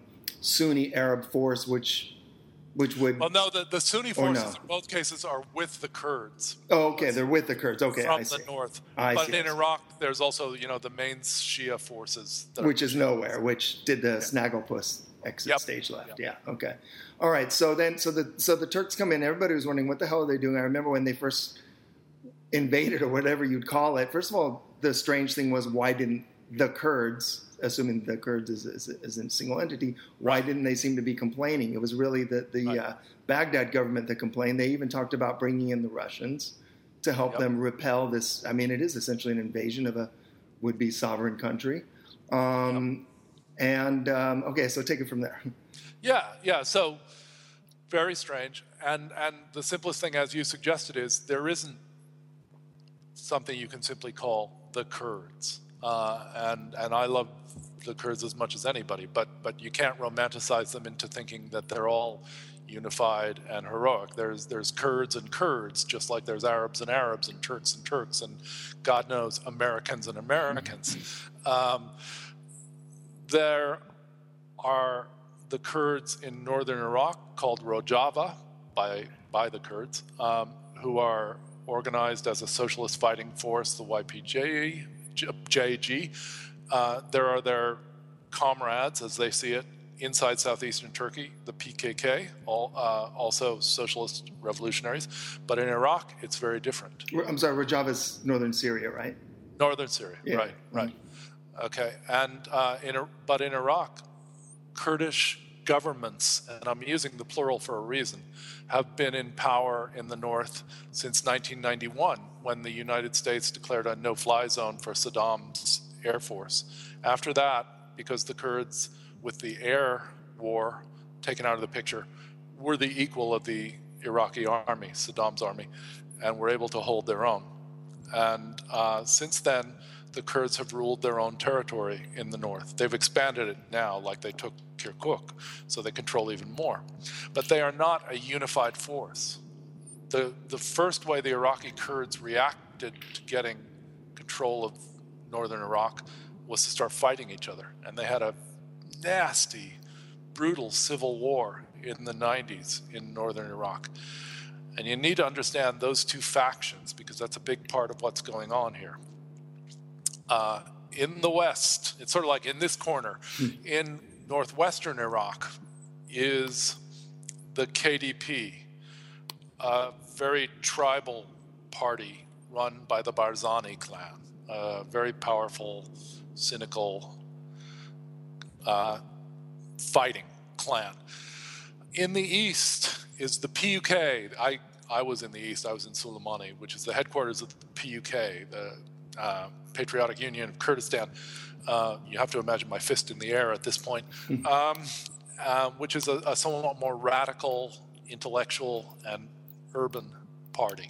Sunni Arab force, which would... Well, no, the Sunni forces in both cases are with the Kurds. Oh, okay, they're with the Kurds. Okay, from I see. the north. I but see. in Iraq, there's also, the main Shia forces. Which is nowhere, which did the Snagglepuss exit stage left. Yeah, okay. All right, so the Turks come in. Everybody was wondering, what the hell are they doing? I remember when they first invaded, or whatever you'd call it. First of all, the strange thing was, why didn't the Kurds, assuming the Kurds is a single entity, why didn't they seem to be complaining? It was really the Baghdad government that complained. They even talked about bringing in the Russians to help them repel this. I mean, it is essentially an invasion of a would-be sovereign country. Okay, so take it from there. Yeah. So very strange. And the simplest thing, as you suggested, is there isn't something you can simply call the Kurds. And I love the Kurds as much as anybody, but you can't romanticize them into thinking that they're all unified and heroic. There's Kurds and Kurds, just like there's Arabs and Arabs and Turks, and God knows, Americans and Americans. There are the Kurds in northern Iraq called Rojava by the Kurds, who are organized as a socialist fighting force, the YPG. There are their comrades, as they see it, inside southeastern Turkey, the PKK, also socialist revolutionaries. But in Iraq, it's very different. I'm sorry, Rojava's northern Syria, right? Northern Syria, yeah. Right. Okay, and but in Iraq, Kurdish governments, and I'm using the plural for a reason, have been in power in the north since 1991, when the United States declared a no-fly zone for Saddam's air force. After that, because the Kurds, with the air war taken out of the picture, were the equal of the Iraqi army, Saddam's army, and were able to hold their own. And since then, the Kurds have ruled their own territory in the north. They've expanded it now, like they took Kirkuk, so they control even more. But they are not a unified force. The first way the Iraqi Kurds reacted to getting control of northern Iraq was to start fighting each other. And they had a nasty, brutal civil war in the 90s in northern Iraq. And you need to understand those two factions, because that's a big part of what's going on here. In the West, it's sort of like in this corner, in northwestern Iraq is the KDP, a very tribal party run by the Barzani clan, a very powerful, cynical, fighting clan. In the east is the PUK. I was in the east. I was in Suleimani, which is the headquarters of the PUK, the Patriotic Union of Kurdistan. You have to imagine my fist in the air at this point, which is a somewhat more radical, intellectual, and urban party.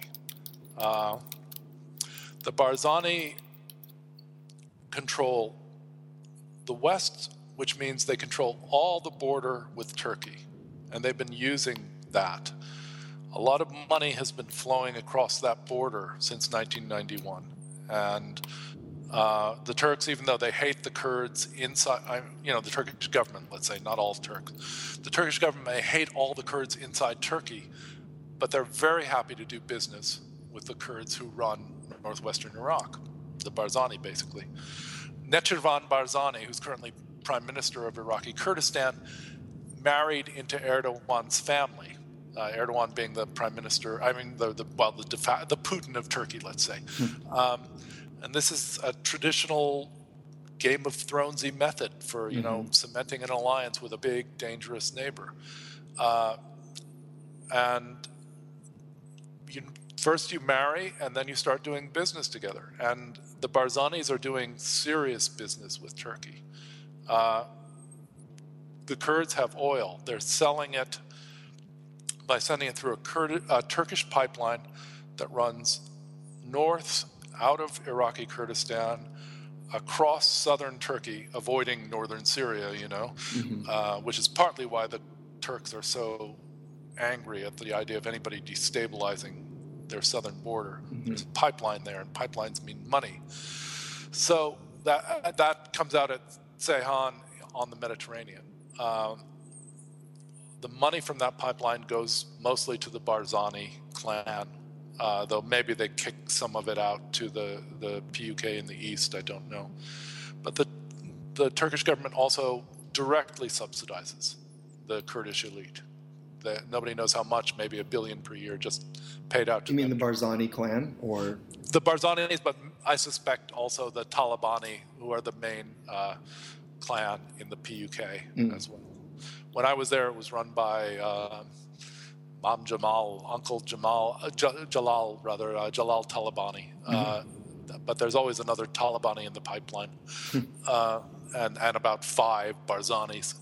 The Barzani control the West, which means they control all the border with Turkey, and they've been using that. A lot of money has been flowing across that border since 1991, and the Turks, even though they hate the Kurds inside, the Turkish government, let's say, not all Turks, the Turkish government may hate all the Kurds inside Turkey, but they're very happy to do business with the Kurds who run northwestern Iraq, the Barzani, basically. Nechirvan Barzani, who's currently prime minister of Iraqi Kurdistan, married into Erdogan's family. Erdogan being the prime minister, the Putin of Turkey, let's say. And this is a traditional Game of Thrones-y method for, cementing an alliance with a big, dangerous neighbor. And first you marry, and then you start doing business together. And the Barzanis are doing serious business with Turkey. The Kurds have oil. They're selling it by sending it through a Turkish pipeline that runs north out of Iraqi Kurdistan, across southern Turkey, avoiding northern Syria, which is partly why the Turks are so angry at the idea of anybody destabilizing their southern border. There's a pipeline there, and pipelines mean money. So that comes out at Ceyhan on the Mediterranean. the money from that pipeline goes mostly to the Barzani clan, though maybe they kick some of it out to the PUK in the east, I don't know. But the Turkish government also directly subsidizes the Kurdish elite. Nobody knows how much, maybe $1 billion per year, just paid out to them. You mean the Barzani clan, or the Barzanis? But I suspect also the Talabani, who are the main clan in the PUK as well. When I was there, it was run by Jalal Talabani. But there's always another Talabani in the pipeline, and about 5 Barzanis.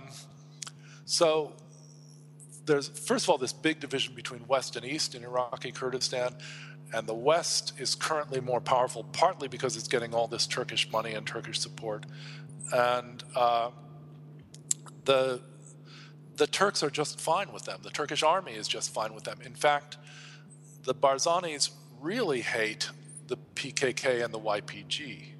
So there's, first of all, this big division between West and East in Iraqi Kurdistan, and the West is currently more powerful, partly because it's getting all this Turkish money and Turkish support. And the Turks are just fine with them. The Turkish army is just fine with them. In fact, the Barzanis really hate the PKK and the YPG,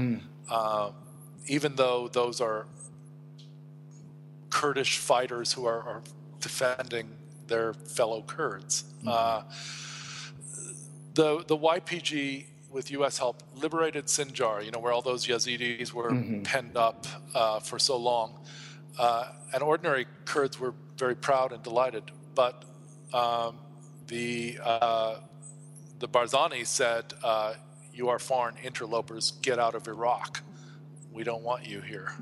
even though those are Kurdish fighters who are defending their fellow Kurds. The YPG, with U.S. help, liberated Sinjar, where all those Yazidis were penned up for so long. And ordinary Kurds were very proud and delighted. But the Barzani said, you are foreign interlopers, get out of Iraq. We don't want you here.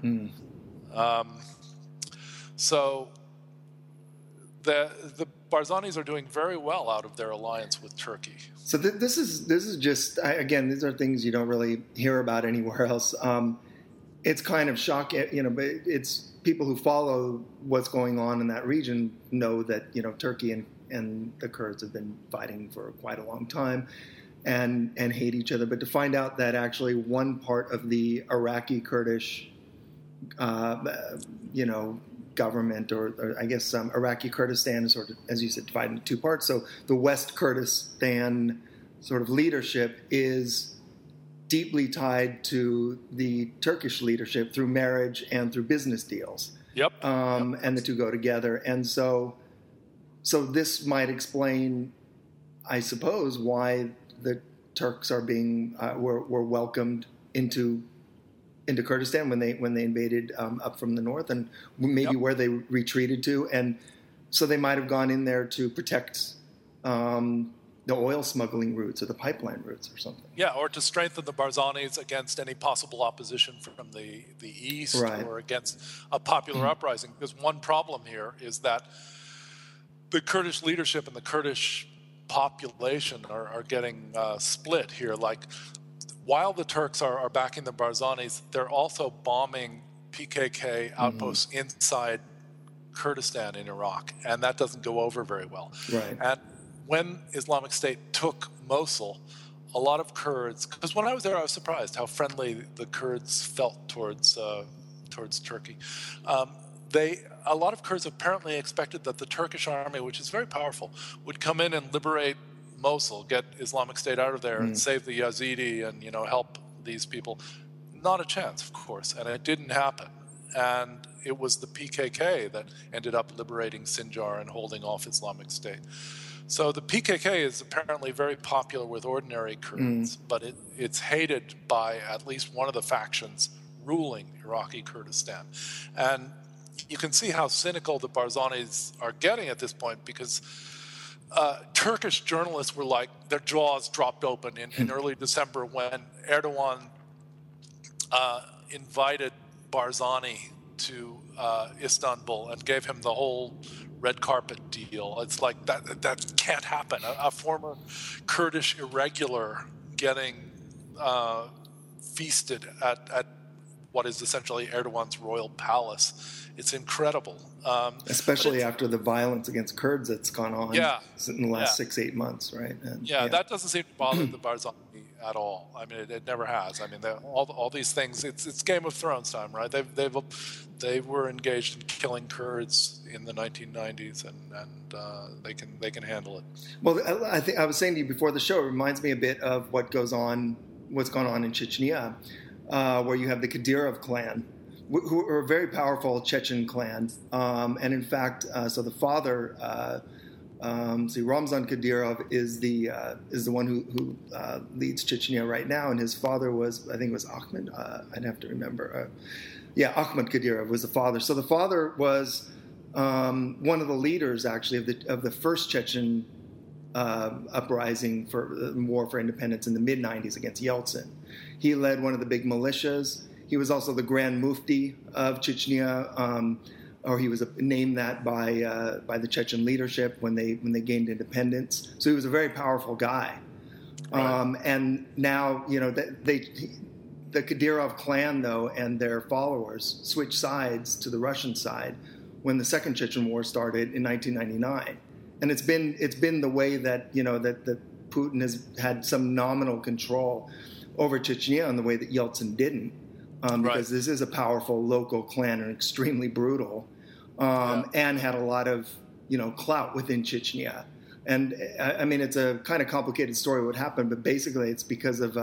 So the Barzanis are doing very well out of their alliance with Turkey. So this is just, again, these are things you don't really hear about anywhere else. It's kind of shocking, but it's people who follow what's going on in that region know that, Turkey and the Kurds have been fighting for quite a long time and hate each other. But to find out that actually one part of the Iraqi Kurdish, government, or I guess Iraqi Kurdistan is sort of, as you said, divided into 2 parts. So the West Kurdistan sort of leadership is deeply tied to the Turkish leadership through marriage and through business deals. Yep. And the two go together. And so this might explain, I suppose, why the Turks are being were welcomed into Kurdistan when they invaded up from the north, and maybe where they retreated to, and so they might have gone in there to protect the oil smuggling routes or the pipeline routes or something. Yeah, or to strengthen the Barzanis against any possible opposition from the east, right, or against a popular uprising. Because one problem here is that the Kurdish leadership and the Kurdish population are getting split here. Like, while the Turks are backing the Barzanis, they're also bombing PKK outposts inside Kurdistan in Iraq, and that doesn't go over very well. Right. And when Islamic State took Mosul, a lot of Kurds, because when I was there, I was surprised how friendly the Kurds felt towards Turkey. A lot of Kurds apparently expected that the Turkish army, which is very powerful, would come in and liberate Mosul, get Islamic State out of there and save the Yazidi and, help these people. Not a chance, of course, and it didn't happen. And it was the PKK that ended up liberating Sinjar and holding off Islamic State. So the PKK is apparently very popular with ordinary Kurds, but it's hated by at least one of the factions ruling Iraqi Kurdistan. And you can see how cynical the Barzanis are getting at this point, because Turkish journalists were like, their jaws dropped open in early December when Erdogan invited Barzani to Istanbul and gave him the whole red carpet deal. It's like that can't happen. A former Kurdish irregular getting feasted at what is essentially Erdogan's royal palace. It's incredible. Especially after the violence against Kurds that's gone on in the last 6-8 months, right? And, that doesn't seem to bother the Barzani at all. I mean, it never has. I mean, all these things. It's Game of Thrones time, right? They were engaged in killing Kurds in the 1990s, and they can handle it. Well, I think I was saying to you before the show, it reminds me a bit of what's gone on in Chechnya, where you have the Kadyrov clan, who are a very powerful Chechen clan. And in fact, so the father, Ramzan Kadyrov is the one who leads Chechnya right now, and his father was, I think it was Ahmed. I'd have to remember. Ahmed Kadyrov was the father. So the father was one of the leaders, actually, of the first Chechen uprising for war for independence in the mid-'90s against Yeltsin. He led one of the big militias. He was also the Grand Mufti of Chechnya, or he was named that by the Chechen leadership when they gained independence. So he was a very powerful guy. Right. And now, the Kadyrov clan, though, and their followers switched sides to the Russian side when the Second Chechen War started in 1999. And it's been the way that that Putin has had some nominal control over Chechnya in the way that Yeltsin didn't, because this is a powerful local clan and extremely brutal, and had a lot of clout within Chechnya. And I mean, it's a kind of complicated story what happened, but basically it's because of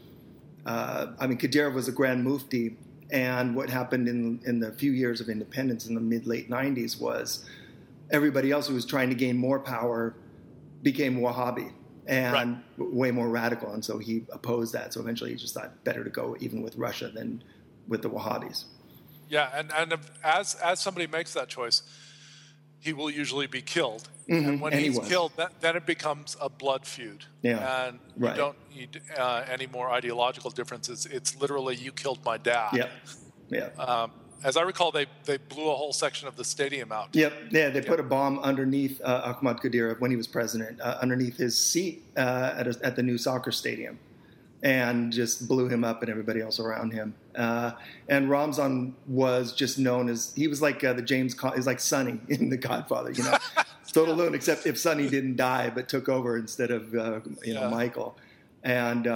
Kadyrov was a Grand Mufti, and what happened in the few years of independence in the mid-late 90s was everybody else who was trying to gain more power became Wahhabi and way more radical, and so he opposed that. So eventually he just thought better to go even with Russia than with the Wahhabis. Yeah, and as somebody makes that choice, he will usually be killed. Mm-hmm. And when he's killed, then it becomes a blood feud. Yeah. And you don't need any more ideological differences. It's literally, you killed my dad. Yeah. As I recall, they blew a whole section of the stadium out. Yep. Yeah, they put a bomb underneath Ahmad Kadyrov when he was president, underneath his seat at the new soccer stadium, and just blew him up and everybody else around him. And Ramzan was just known as, he was like he's like Sonny in The Godfather, total loon, except if Sonny didn't die but took over instead of Michael. And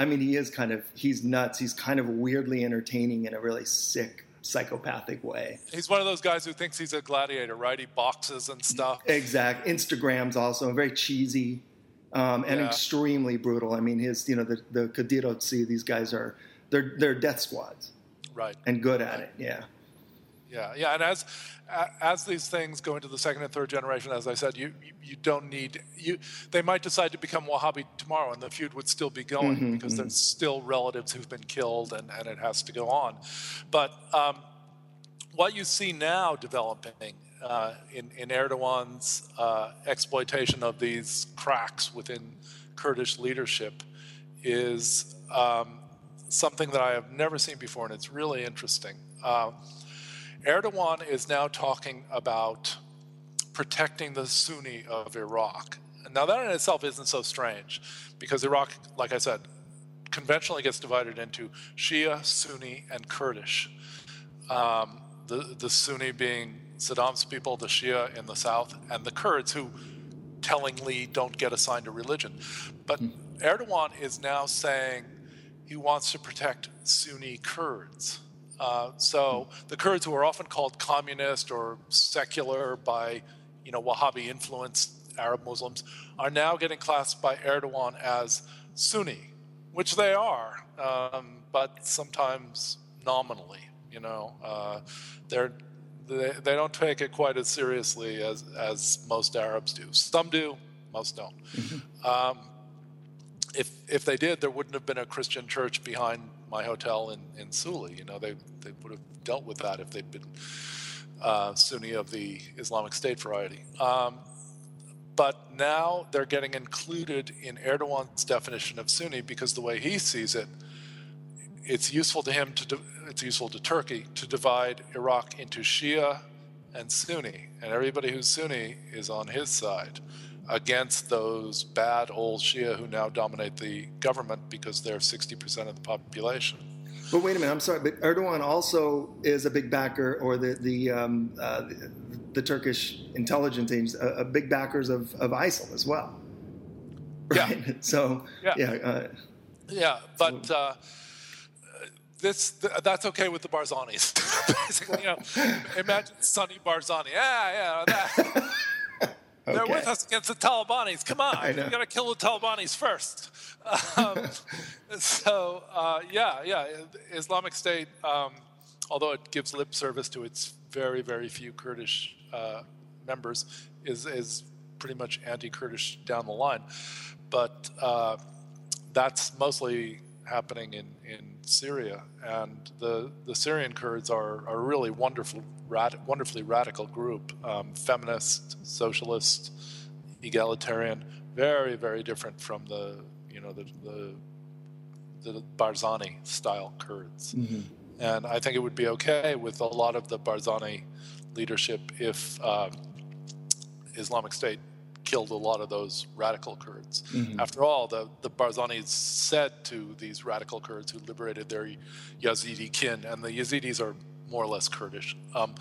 he's nuts. He's kind of weirdly entertaining in a really sick, psychopathic way. He's one of those guys who thinks he's a gladiator, right? He boxes and stuff. Exact. Instagrams also very cheesy, and extremely brutal. I mean, his the Kadyrovtsi, these guys they're death squads, right? And good at it. Yeah. And as these things go into the second and third generation, as I said, you don't need they might decide to become Wahhabi tomorrow, and the feud would still be going because there's still relatives who've been killed, and it has to go on. But what you see now developing in Erdogan's exploitation of these cracks within Kurdish leadership is something that I have never seen before, and it's really interesting. Erdogan is now talking about protecting the Sunni of Iraq. Now, that in itself isn't so strange, because Iraq, like I said, conventionally gets divided into Shia, Sunni, and Kurdish. The Sunni being Saddam's people, the Shia in the south, and the Kurds, who tellingly don't get assigned a religion. But Erdogan is now saying he wants to protect Sunni Kurds. So the Kurds, who are often called communist or secular by, Wahhabi-influenced Arab Muslims, are now getting classed by Erdogan as Sunni, which they are, but sometimes nominally. They don't take it quite as seriously as most Arabs do. Some do, most don't. If they did, there wouldn't have been a Christian church behind my hotel in Suli. They would have dealt with that if they'd been Sunni of the Islamic State variety. But now they're getting included in Erdogan's definition of Sunni because the way he sees it, it's useful to him it's useful to Turkey to divide Iraq into Shia and Sunni, and everybody who's Sunni is on his side against those bad old Shia who now dominate the government because they're 60% of the population. But wait a minute, I'm sorry, but Erdogan also is a big backer, or the Turkish intelligence agencies, big backers of ISIL as well. Right? Yeah. So but that's okay with the Barzanis. Basically, imagine Sonny Barzani. They're with us against the Talibanis. Come on, we got to kill the Talibanis first. Islamic State although it gives lip service to its very, very few Kurdish members, is pretty much anti-Kurdish down the line. But that's mostly happening in Syria, and the Syrian Kurds are a really wonderfully radical group, feminist, socialist, egalitarian, very, very different from the Barzani style Kurds. Mm-hmm. And I think it would be okay with a lot of the Barzani leadership if Islamic State killed a lot of those radical Kurds. Mm-hmm. After all, the Barzanis said to these radical Kurds who liberated their Yazidi kin, and the Yazidis are more or less Kurdish,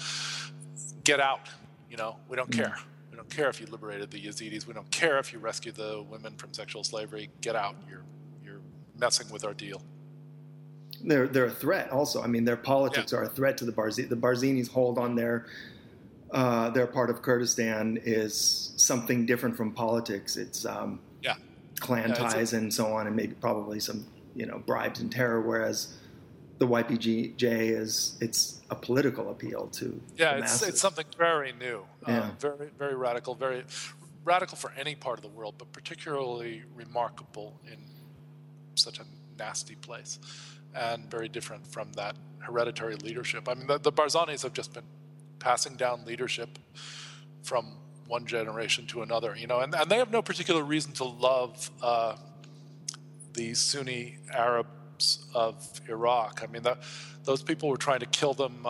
get out. We don't care. We don't care if you liberated the Yazidis. We don't care if you rescued the women from sexual slavery. Get out. You're messing with our deal. They're a threat also. I mean, their politics are a threat to the Barzanis. The Barzanis hold on their part of Kurdistan is something different from politics. It's clan ties and so on, and maybe probably some bribes and terror. Whereas the YPG it's a political appeal to the masses. It's something very new, very, very radical, very radical for any part of the world, but particularly remarkable in such a nasty place, and very different from that hereditary leadership. I mean, the Barzanis have just been passing down leadership from one generation to another, and they have no particular reason to love the Sunni Arabs of Iraq. I mean, those people were trying to kill them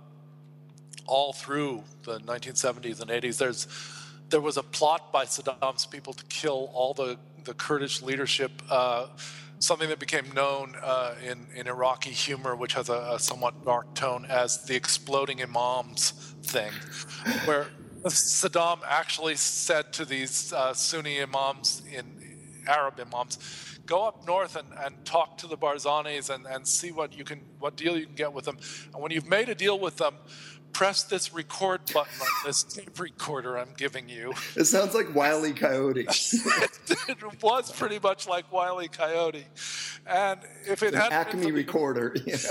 all through the 1970s and 80s. There was a plot by Saddam's people to kill all the Kurdish leadership, something that became known in Iraqi humor, which has a somewhat dark tone, as the exploding imams thing, where Saddam actually said to these Sunni imams, Arab imams, go up north and talk to the Barzanis and see what deal you can get with them. And when you've made a deal with them, press this record button on this tape recorder I'm giving you. It sounds like Wile E. Coyote. It was pretty much like Wile E. Coyote. And if it had Acme recorder,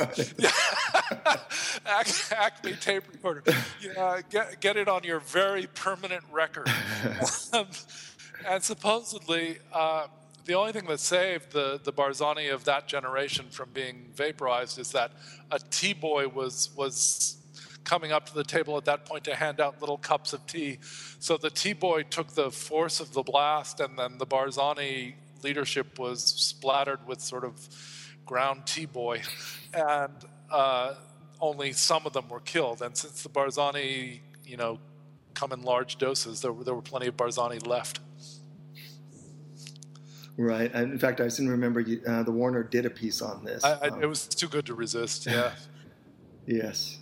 Acme tape recorder. Get it on your very permanent record. And supposedly, the only thing that saved the Barzani of that generation from being vaporized is that a T-boy was coming up to the table at that point to hand out little cups of tea. So the T-boy took the force of the blast, and then the Barzani leadership was splattered with sort of ground T-boy, and only some of them were killed. And since the Barzani, come in large doses, there were plenty of Barzani left. Right. In fact, I seem to remember the Warner did a piece on this. It was too good to resist. Yeah. Yes.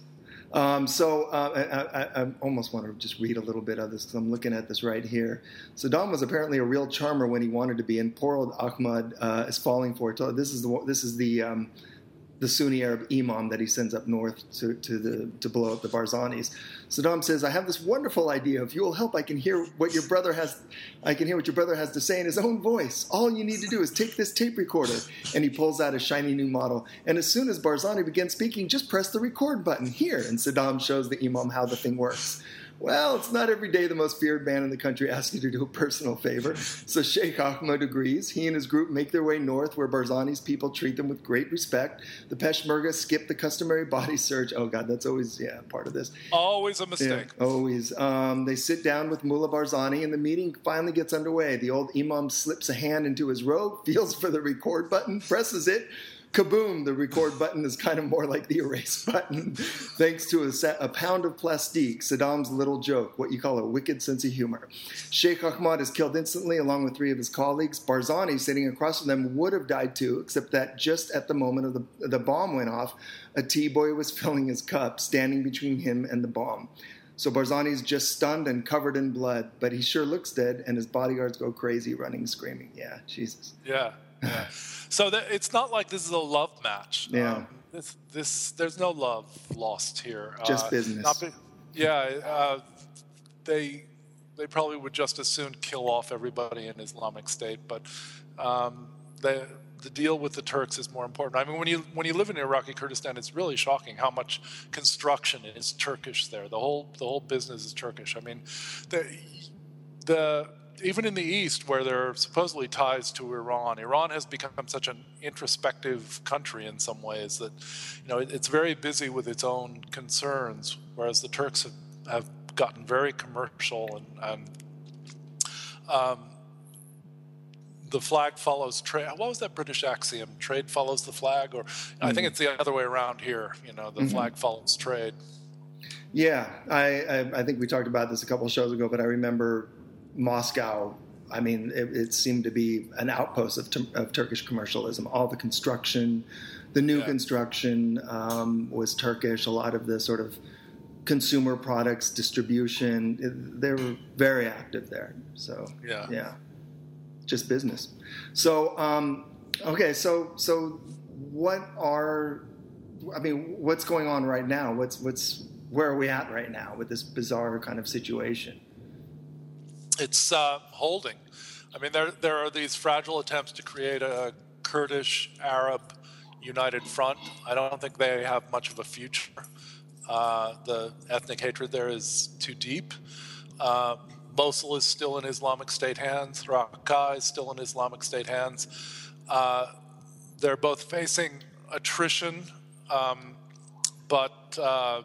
I almost want to just read a little bit of this because I'm looking at this right here. Saddam was apparently a real charmer when he wanted to be, and poor old Ahmad is falling for it. This is the Sunni Arab imam that he sends up north to blow up the Barzanis. Saddam says, "I have this wonderful idea. If you will help, I can hear what your brother has to say in his own voice. All you need to do is take this tape recorder." And he pulls out a shiny new model. And as soon as Barzani begins speaking, just press the record button here. And Saddam shows the imam how the thing works. Well, it's not every day the most feared man in the country asks you to do a personal favor. So Sheikh Ahmed agrees. He and his group make their way north, where Barzani's people treat them with great respect. The Peshmerga skip the customary body search. Oh, God, that's always, part of this. Always a mistake. Yeah, always. They sit down with Mullah Barzani, and the meeting finally gets underway. The old imam slips a hand into his robe, feels for the record button, presses it. Kaboom! The record button is kind of more like the erase button. Thanks to a pound of plastique, Saddam's little joke, what you call a wicked sense of humor. Sheikh Ahmad is killed instantly along with 3 of his colleagues. Barzani, sitting across from them, would have died too, except that just at the moment of the bomb went off, a T-boy was filling his cup, standing between him and the bomb. So Barzani's just stunned and covered in blood, but he sure looks dead, and his bodyguards go crazy, running, screaming. Yeah, Jesus. Yeah. So it's not like this is a love match. Yeah. There's no love lost here. Just business. They probably would just as soon kill off everybody in Islamic State, but the the deal with the Turks is more important. I mean, when you live in Iraqi Kurdistan, it's really shocking how much construction is Turkish there. The whole business is Turkish. I mean, the even in the East, where there are supposedly ties to Iran has become such an introspective country in some ways that, it's very busy with its own concerns, whereas the Turks have gotten very commercial and the flag follows trade. What was that British axiom? Trade follows the flag, or I think it's the other way around here. The flag follows trade. Yeah, I think we talked about this a couple of shows ago, but I remember Moscow. I mean, it seemed to be an outpost of Turkish commercialism. All the construction, the new construction was Turkish. A lot of the sort of consumer products distribution, they were very active there. So yeah, just business. So okay, so what's going on right now? Where are we at right now with this bizarre kind of situation? It's holding. I mean, there are these fragile attempts to create a Kurdish-Arab united front. I don't think they have much of a future. The ethnic hatred there is too deep. Mosul is still in Islamic State hands. Raqqa is still in Islamic State hands. They're both facing attrition, but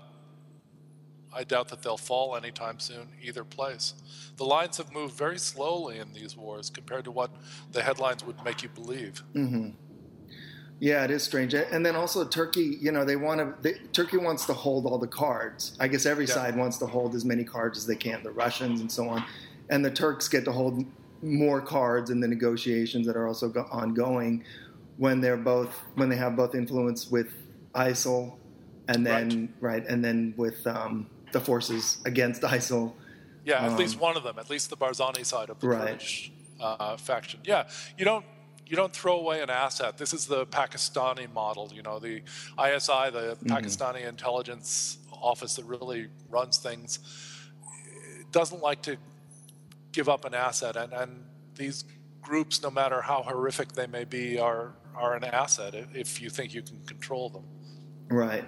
I doubt that they'll fall anytime soon, either place. The lines have moved very slowly in these wars compared to what the headlines would make you believe. Mm-hmm. Yeah, it is strange. And then also Turkey, Turkey wants to hold all the cards. I guess every side wants to hold as many cards as they can, the Russians and so on. And the Turks get to hold more cards in the negotiations that are also ongoing when they have both influence with ISIL and then and then with the forces against ISIL. Yeah, at least one of them, at least the Barzani side of the Kurdish faction. Yeah, you don't throw away an asset. This is the Pakistani model. The ISI, the Pakistani intelligence office that really runs things, doesn't like to give up an asset. And these groups, no matter how horrific they may be, are an asset if you think you can control them. Right.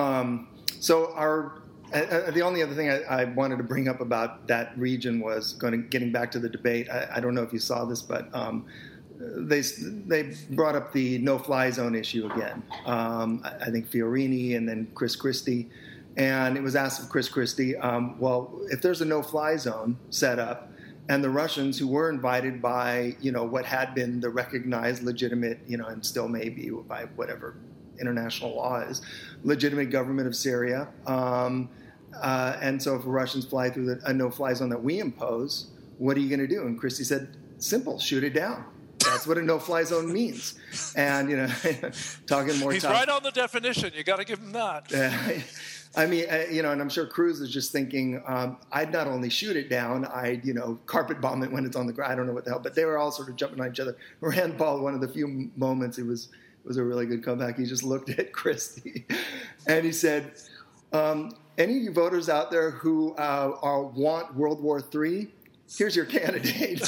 So the only other thing I wanted to bring up about that region was getting back to the debate. I don't know if you saw this, but they brought up the no-fly zone issue again. I think Fiorini and then Chris Christie. And it was asked of Chris Christie, well, if there's a no-fly zone set up and the Russians who were invited by, what had been the recognized legitimate, and still may be by whatever international law is, legitimate government of Syria. And so if Russians fly through a no-fly zone that we impose, what are you going to do? And Christie said, simple, shoot it down. That's what a no-fly zone means. And, talking more He's right on the definition. You got to give him that. I mean, and I'm sure Cruz is just thinking, I'd not only shoot it down, I'd, carpet bomb it when it's on the ground. I don't know what the hell. But they were all sort of jumping on each other. Rand Paul, one of the few moments, it was a really good comeback. He just looked at Christie and he said, any of you voters out there who want World War III, here's your candidate.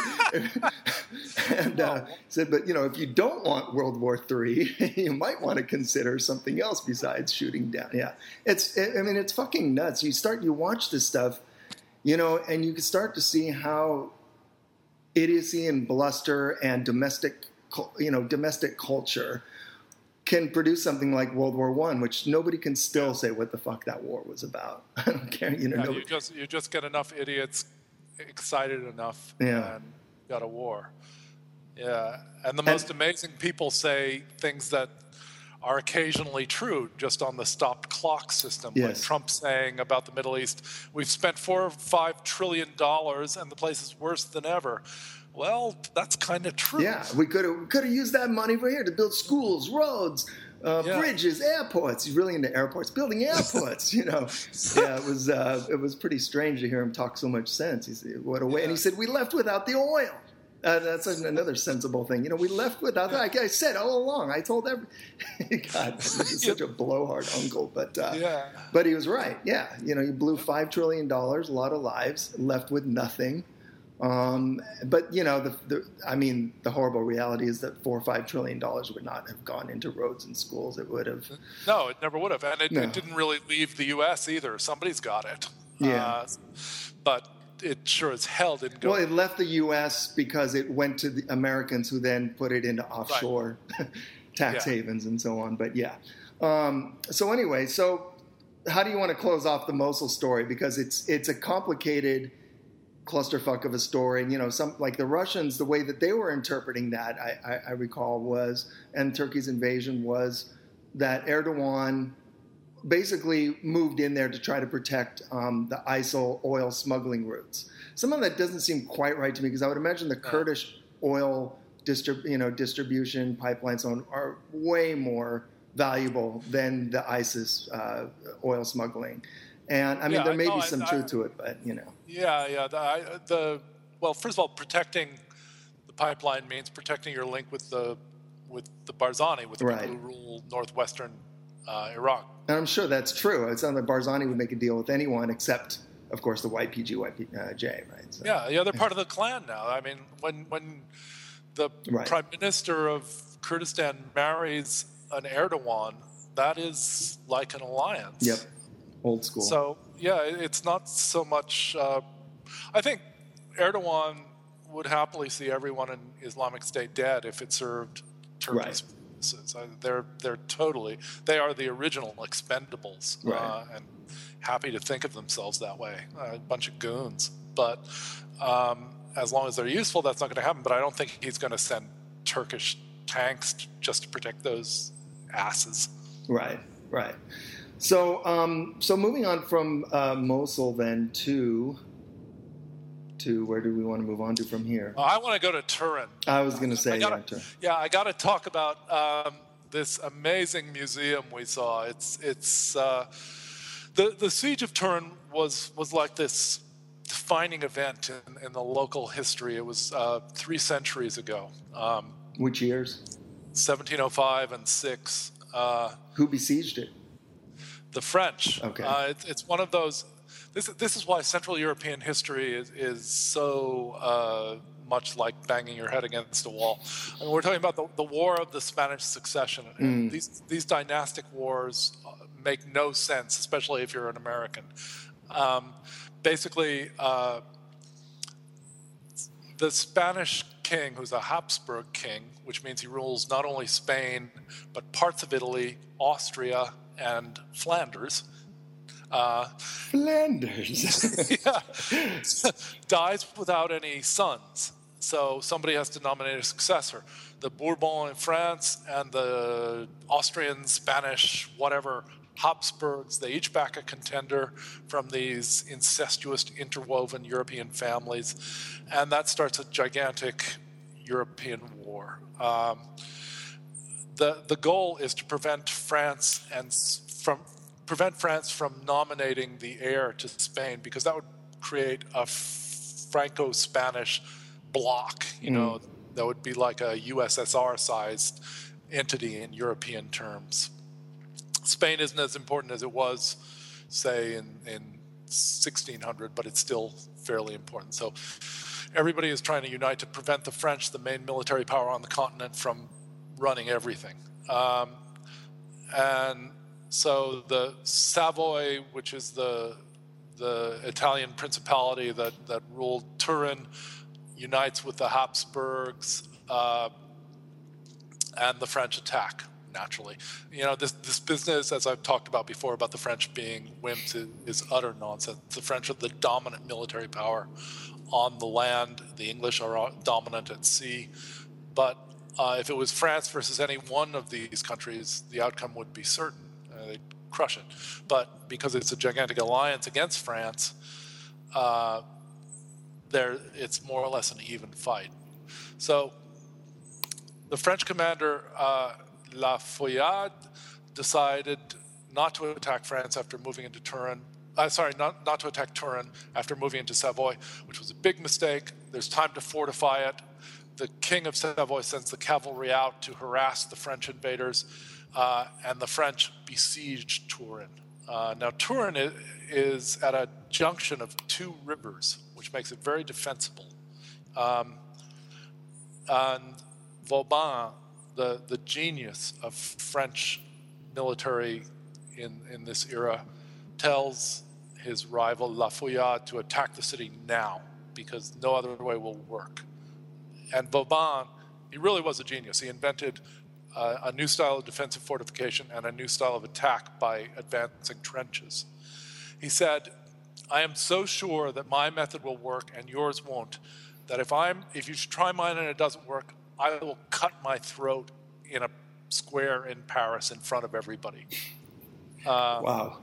And said, but, if you don't want World War III, you might want to consider something else besides shooting down. Yeah, it's fucking nuts. You watch this stuff, and you can start to see how idiocy and bluster and domestic culture can produce something like World War I, which nobody can still say what the fuck that war was about. I don't care. You just get enough idiots excited enough and got a war. Yeah, and the most amazing people say things that are occasionally true just on the stopped clock system. Yes. Like Trump saying about the Middle East, we've spent $4 or $5 trillion and the place is worse than ever. Well, that's kind of true. Yeah, we could have used that money for here to build schools, roads, bridges, airports. He's really into airports, building airports. Yeah, it was pretty strange to hear him talk so much sense. He said, "What a way!" And he said, "We left without the oil." That's another sensible thing. We left without that. Like I said all along, I told God, this is such a blowhard uncle, but he was right. Yeah, you blew $5 trillion, a lot of lives, left with nothing. But the horrible reality is that $4 or $5 trillion would not have gone into roads and schools. It would have. No, it never would have, and it didn't really leave the U.S. either. Somebody's got it. Yeah. But it sure as hell didn't go. Well, it left the U.S. because it went to the Americans, who then put it into offshore tax havens and so on. But yeah. So anyway, how do you want to close off the Mosul story? Because it's a complicated clusterfuck of a story. Some like the Russians, the way that they were interpreting that, I recall, was, and Turkey's invasion was, that Erdogan basically moved in there to try to protect the ISIL oil smuggling routes. Some of that doesn't seem quite right to me, because I would imagine the Kurdish oil distribution pipelines are way more valuable than the ISIS oil smuggling. And I mean, there may be some truth to it, but well, first of all, protecting the pipeline means protecting your link with the Barzani, with the people who rule northwestern Iraq. And I'm sure that's true. It sounds like Barzani would make a deal with anyone except, of course, the YPG, YPJ, right? So, they're part of the clan now. I mean, when the prime minister of Kurdistan marries an Erdogan, that is like an alliance. Yep. Old school. So, it's not so much... I think Erdogan would happily see everyone in Islamic State dead if it served Turkey's purposes. They are the original expendables, and happy to think of themselves that way. A bunch of goons. But as long as they're useful, that's not going to happen. But I don't think he's going to send Turkish tanks just to protect those asses. Right. So moving on from Mosul then to where do we want to move on to from here? I want to go to Turin. I was going to say Turin. I got to talk about this amazing museum we saw. It's the siege of Turin was like this defining event in the local history. It was 3 centuries ago. Which years? 1705 and 6. Who besieged it? The French. Okay. It's one of those. This is why Central European history is so much like banging your head against a wall. I mean, we're talking about the War of the Spanish Succession. And these dynastic wars make no sense, especially if you're an American. Basically, the Spanish king, who's a Habsburg king, which means he rules not only Spain, but parts of Italy, Austria, and Flanders. Dies without any sons. So somebody has to nominate a successor. The Bourbon in France and the Austrian, Spanish, whatever, Habsburgs, they each back a contender from these incestuous, interwoven European families. And that starts a gigantic European war. The goal is to prevent France from nominating the heir to Spain, because that would create a Franco-Spanish bloc. That would be like a USSR-sized entity in European terms. Spain isn't as important as it was, say, in 1600, but it's still fairly important. So everybody is trying to unite to prevent the French, the main military power on the continent, from running everything. And so the Savoy, which is the Italian principality that ruled Turin, unites with the Habsburgs, and the French attack, naturally. This business, as I've talked about before, about the French being wimps, is utter nonsense. The French are the dominant military power on the land. The English are dominant at sea. But if it was France versus any one of these countries, the outcome would be certain. They'd crush it. But because it's a gigantic alliance against France, it's more or less an even fight. So the French commander La Feuillade decided not to attack France after moving into Turin. Not to attack Turin after moving into Savoy, which was a big mistake. There's time to fortify it. The king of Savoy sends the cavalry out to harass the French invaders, and the French besieged Turin. Now, Turin is at a junction of 2 rivers, which makes it very defensible. And Vauban, the genius of French military in this era, tells his rival La Feuillade to attack the city now because no other way will work. And Vauban, he really was a genius. He invented a new style of defensive fortification and a new style of attack by advancing trenches. He said, I am so sure that my method will work and yours won't, that if you try mine and it doesn't work, I will cut my throat in a square in Paris in front of everybody. Wow.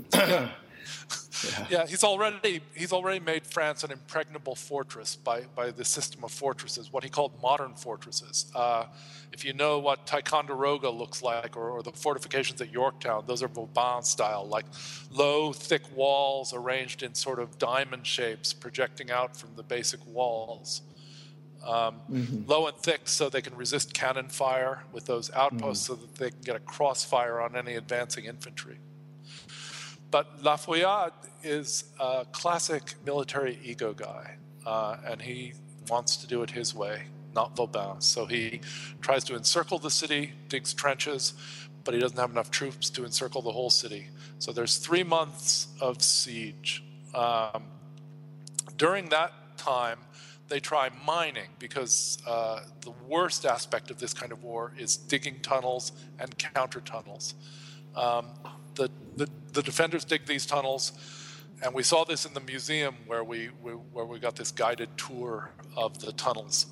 Yeah, he's already made France an impregnable fortress by the system of fortresses, what he called modern fortresses. If you know what Ticonderoga looks like, or the fortifications at Yorktown, those are Vauban style, like low, thick walls arranged in sort of diamond shapes projecting out from the basic walls. Low and thick so they can resist cannon fire with those outposts so that they can get a crossfire on any advancing infantry. But La Feuillade is a classic military ego guy, and he wants to do it his way, not Vauban's. So he tries to encircle the city, digs trenches, but he doesn't have enough troops to encircle the whole city. So there's 3 months of siege. During that time, they try mining because the worst aspect of this kind of war is digging tunnels and counter tunnels. The defenders dig these tunnels, and we saw this in the museum where we got this guided tour of the tunnels.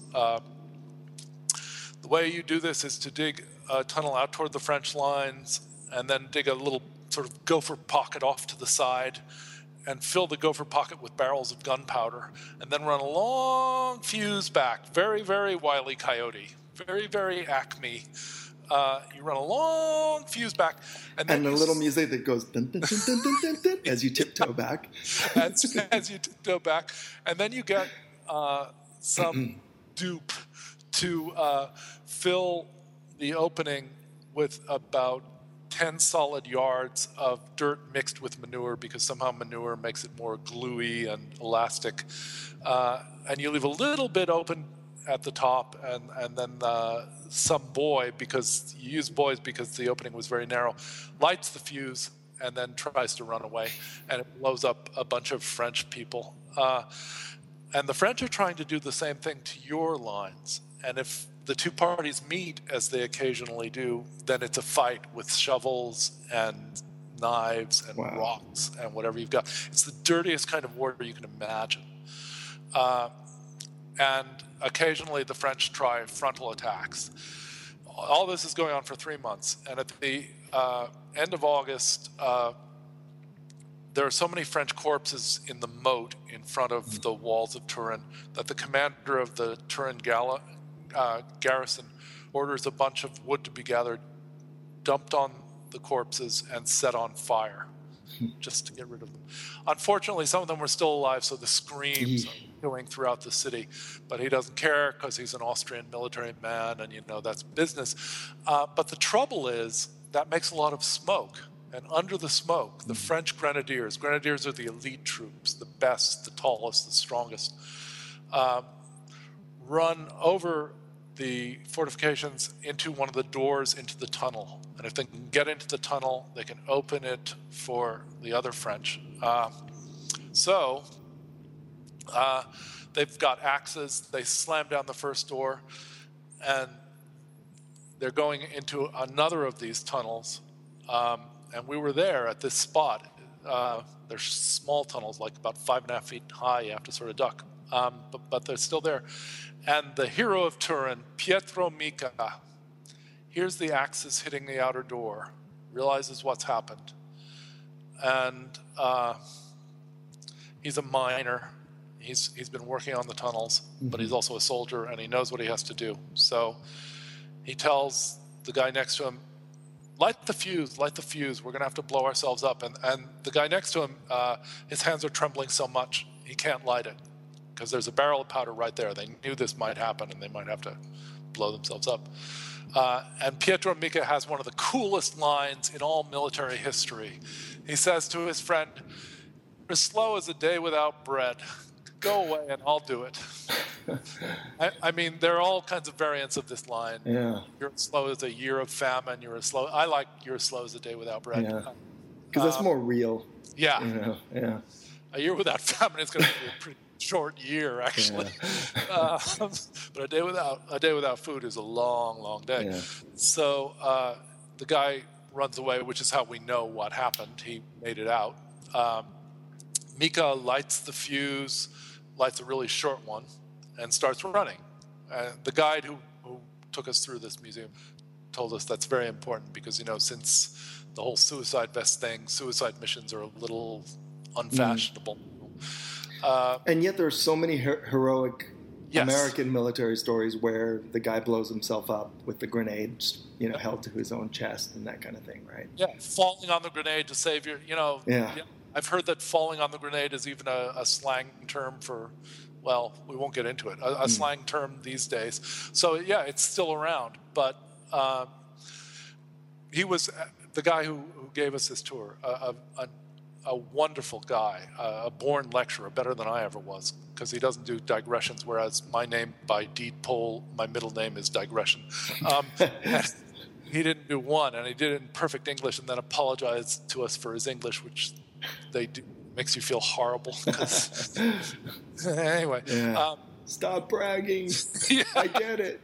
The way you do this is to dig a tunnel out toward the French lines and then dig a little sort of gopher pocket off to the side and fill the gopher pocket with barrels of gunpowder and then run a long fuse back. Very, very Wile E. Coyote. Very, very Acme. You run a long fuse back. And then a little music that goes dun, dun, dun, dun, dun, dun, dun, as you tiptoe back. as you tiptoe back. And then you get some dupe to fill the opening with about 10 solid yards of dirt mixed with manure because somehow manure makes it more gluey and elastic. And you leave a little bit open at the top, and then some boy, because you use boys because the opening was very narrow, lights the fuse and then tries to run away, and it blows up a bunch of French people. And the French are trying to do the same thing to your lines. And if the two parties meet, as they occasionally do, then it's a fight with shovels and knives and rocks and whatever you've got. It's the dirtiest kind of war you can imagine. And occasionally the French try frontal attacks. All this is going on for 3 months. And at the end of August, there are so many French corpses in the moat in front of the walls of Turin that the commander of the Turin garrison orders a bunch of wood to be gathered, dumped on the corpses, and set on fire just to get rid of them. Unfortunately, some of them were still alive, so the screams are going throughout the city. But he doesn't care because he's an Austrian military man, and that's business. But the trouble is that makes a lot of smoke. And under the smoke, the French grenadiers are the elite troops, the best, the tallest, the strongest, run over the fortifications into one of the doors into the tunnel. And if they can get into the tunnel, they can open it for the other French. So they've got axes. They slam down the first door, and they're going into another of these tunnels. And we were there at this spot. They're small tunnels, like about 5.5 feet high. You have to sort of duck. But they're still there. And the hero of Turin, Pietro Mica, hears the axes hitting the outer door, realizes what's happened. And he's a miner. He's been working on the tunnels, but he's also a soldier, and he knows what he has to do. So he tells the guy next to him, light the fuse, we're going to have to blow ourselves up. And the guy next to him, his hands are trembling so much, he can't light it because there's a barrel of powder right there. They knew this might happen, and they might have to blow themselves up. And Pietro Mica has one of the coolest lines in all military history. He says to his friend, "You're as slow as a day without bread. Go away and I'll do it." I mean, there are all kinds of variants of this line. Yeah. You're as slow as a year of famine. I like you're as slow as a day without bread. Yeah. Because that's more real. Yeah. Yeah. A year without famine is going to be a pretty short year, actually. Yeah. But a day without food is a long, long day. Yeah. So the guy runs away, which is how we know what happened. He made it out. Mika lights the fuse, lights a really short one, and starts running. The guide who took us through this museum told us that's very important because, since the whole suicide vest thing, suicide missions are a little unfashionable. And yet there are so many heroic American military stories where the guy blows himself up with the grenade, held to his own chest and that kind of thing, right? Yeah, falling on the grenade to save your, I've heard that falling on the grenade is even a slang term for, well, we won't get into it, a slang term these days. So, yeah, it's still around. But he was the guy who gave us this tour, a wonderful guy, a born lecturer, better than I ever was, because he doesn't do digressions, whereas my name by deed poll, my middle name is digression. He didn't do one, and he did it in perfect English and then apologized to us for his English, which they do, makes you feel horrible. Anyway. Yeah. Stop bragging. Yeah. I get it.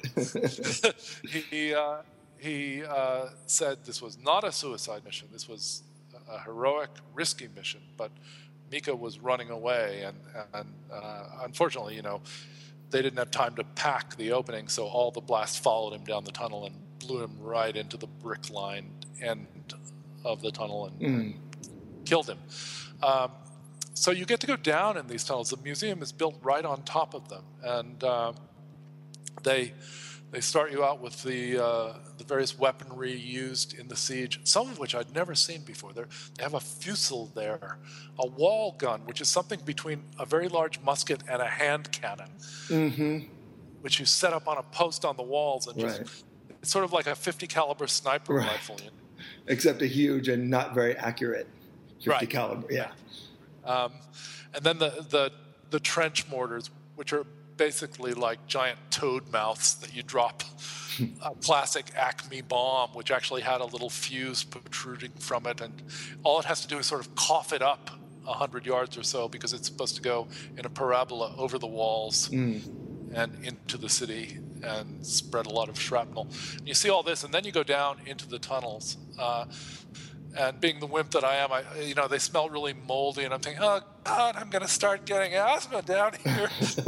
He said this was not a suicide mission. This was a heroic, risky mission, but Mika was running away, and unfortunately, they didn't have time to pack the opening, so all the blasts followed him down the tunnel and blew him right into the brick-lined end of the tunnel and killed him. So you get to go down in these tunnels. The museum is built right on top of them, and they start you out with the various weaponry used in the siege, some of which I'd never seen before. They have a fusil there, a wall gun, which is something between a very large musket and a hand cannon, which you set up on a post on the walls and just it's sort of like a 50 caliber sniper rifle. Except a huge and not very accurate 50 caliber. Yeah. And then the trench mortars, which are basically like giant toad mouths that you drop a classic Acme bomb, which actually had a little fuse protruding from it, and all it has to do is sort of cough it up 100 yards or so because it's supposed to go in a parabola over the walls and into the city and spread a lot of shrapnel. And you see all this, and then you go down into the tunnels. And being the wimp that I am, they smell really moldy, and I'm thinking, oh, God, I'm going to start getting asthma down here.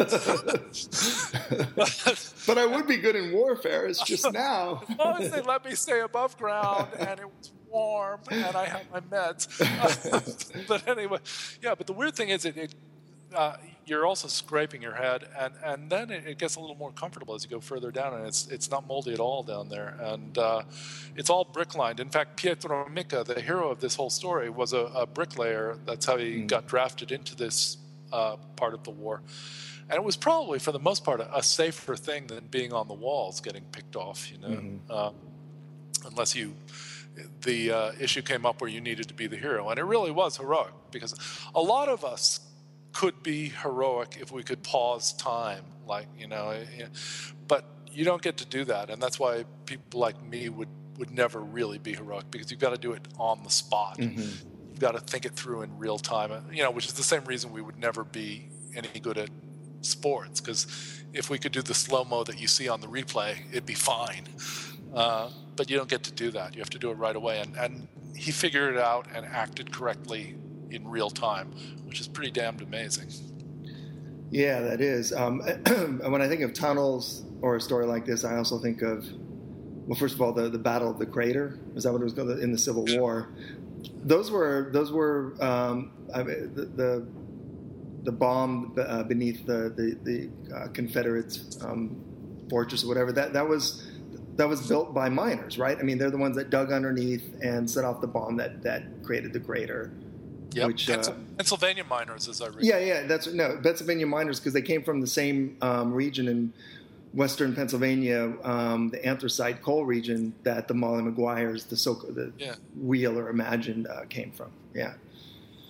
But I would be good in warfare. It's just now. As long as they let me stay above ground, and it was warm, and I had my meds. But anyway, but the weird thing is you're also scraping your head, and then it gets a little more comfortable as you go further down, and it's not moldy at all down there, and it's all brick-lined. In fact, Pietro Mika, the hero of this whole story, was a bricklayer. That's how he got drafted into this part of the war. And it was probably, for the most part, a safer thing than being on the walls getting picked off, unless the issue came up where you needed to be the hero. And it really was heroic, because a lot of us could be heroic if we could pause time, but you don't get to do that, and that's why people like me would never really be heroic, because you've got to do it on the spot. You've got to think it through in real time, which is the same reason we would never be any good at sports, because if we could do the slow-mo that you see on the replay, it'd be fine. But you don't get to do that. You have to do it right away, and he figured it out and acted correctly in real time, which is pretty damned amazing. Yeah, that is. When I think of tunnels or a story like this, I also think of, well, first of all, the Battle of the Crater. Is that what it was called in the Civil War? Those were the bomb beneath the Confederates' fortress or whatever. That was built by miners, right? I mean, they're the ones that dug underneath and set off the bomb that created the crater. Yeah, Pennsylvania miners, as I read. Yeah, Pennsylvania miners, because they came from the same region in western Pennsylvania, the anthracite coal region that the Molly Maguires, the Wheel or Imagine came from. Yeah.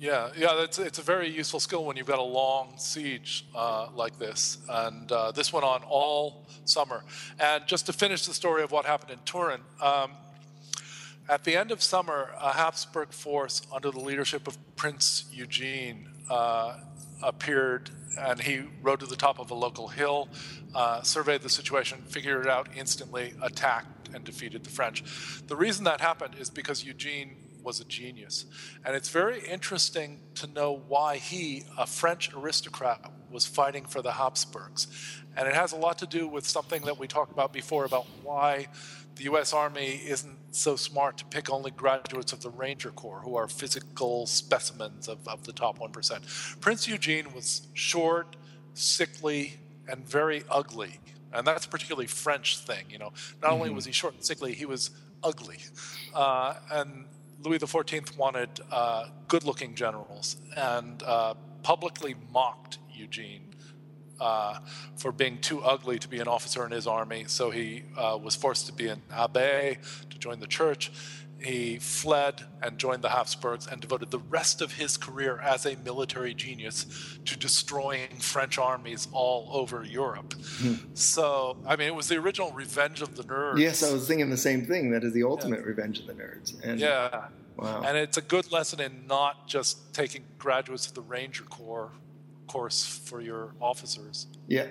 Yeah. It's a very useful skill when you've got a long siege like this, and this went on all summer. And just to finish the story of what happened in Turin, at the end of summer, a Habsburg force under the leadership of Prince Eugene appeared, and he rode to the top of a local hill, surveyed the situation, figured it out instantly, attacked and defeated the French. The reason that happened is because Eugene was a genius. And it's very interesting to know why he, a French aristocrat, was fighting for the Habsburgs. And it has a lot to do with something that we talked about before about why the U.S. Army isn't so smart to pick only graduates of the Ranger Corps, who are physical specimens of the top 1%. Prince Eugene was short, sickly, and very ugly. And that's a particularly French thing, you know. Not only was he short and sickly, he was ugly. And Louis XIV wanted good-looking generals and publicly mocked Eugene for being too ugly to be an officer in his army. So he was forced to be an abbé, to join the church. He fled and joined the Habsburgs and devoted the rest of his career as a military genius to destroying French armies all over Europe. So, I mean, it was the original Revenge of the Nerds. Yes, I was thinking the same thing. That is the ultimate Revenge of the Nerds. And, yeah. Wow. And it's a good lesson in not just taking graduates of the Ranger Corps course for your officers. Yeah.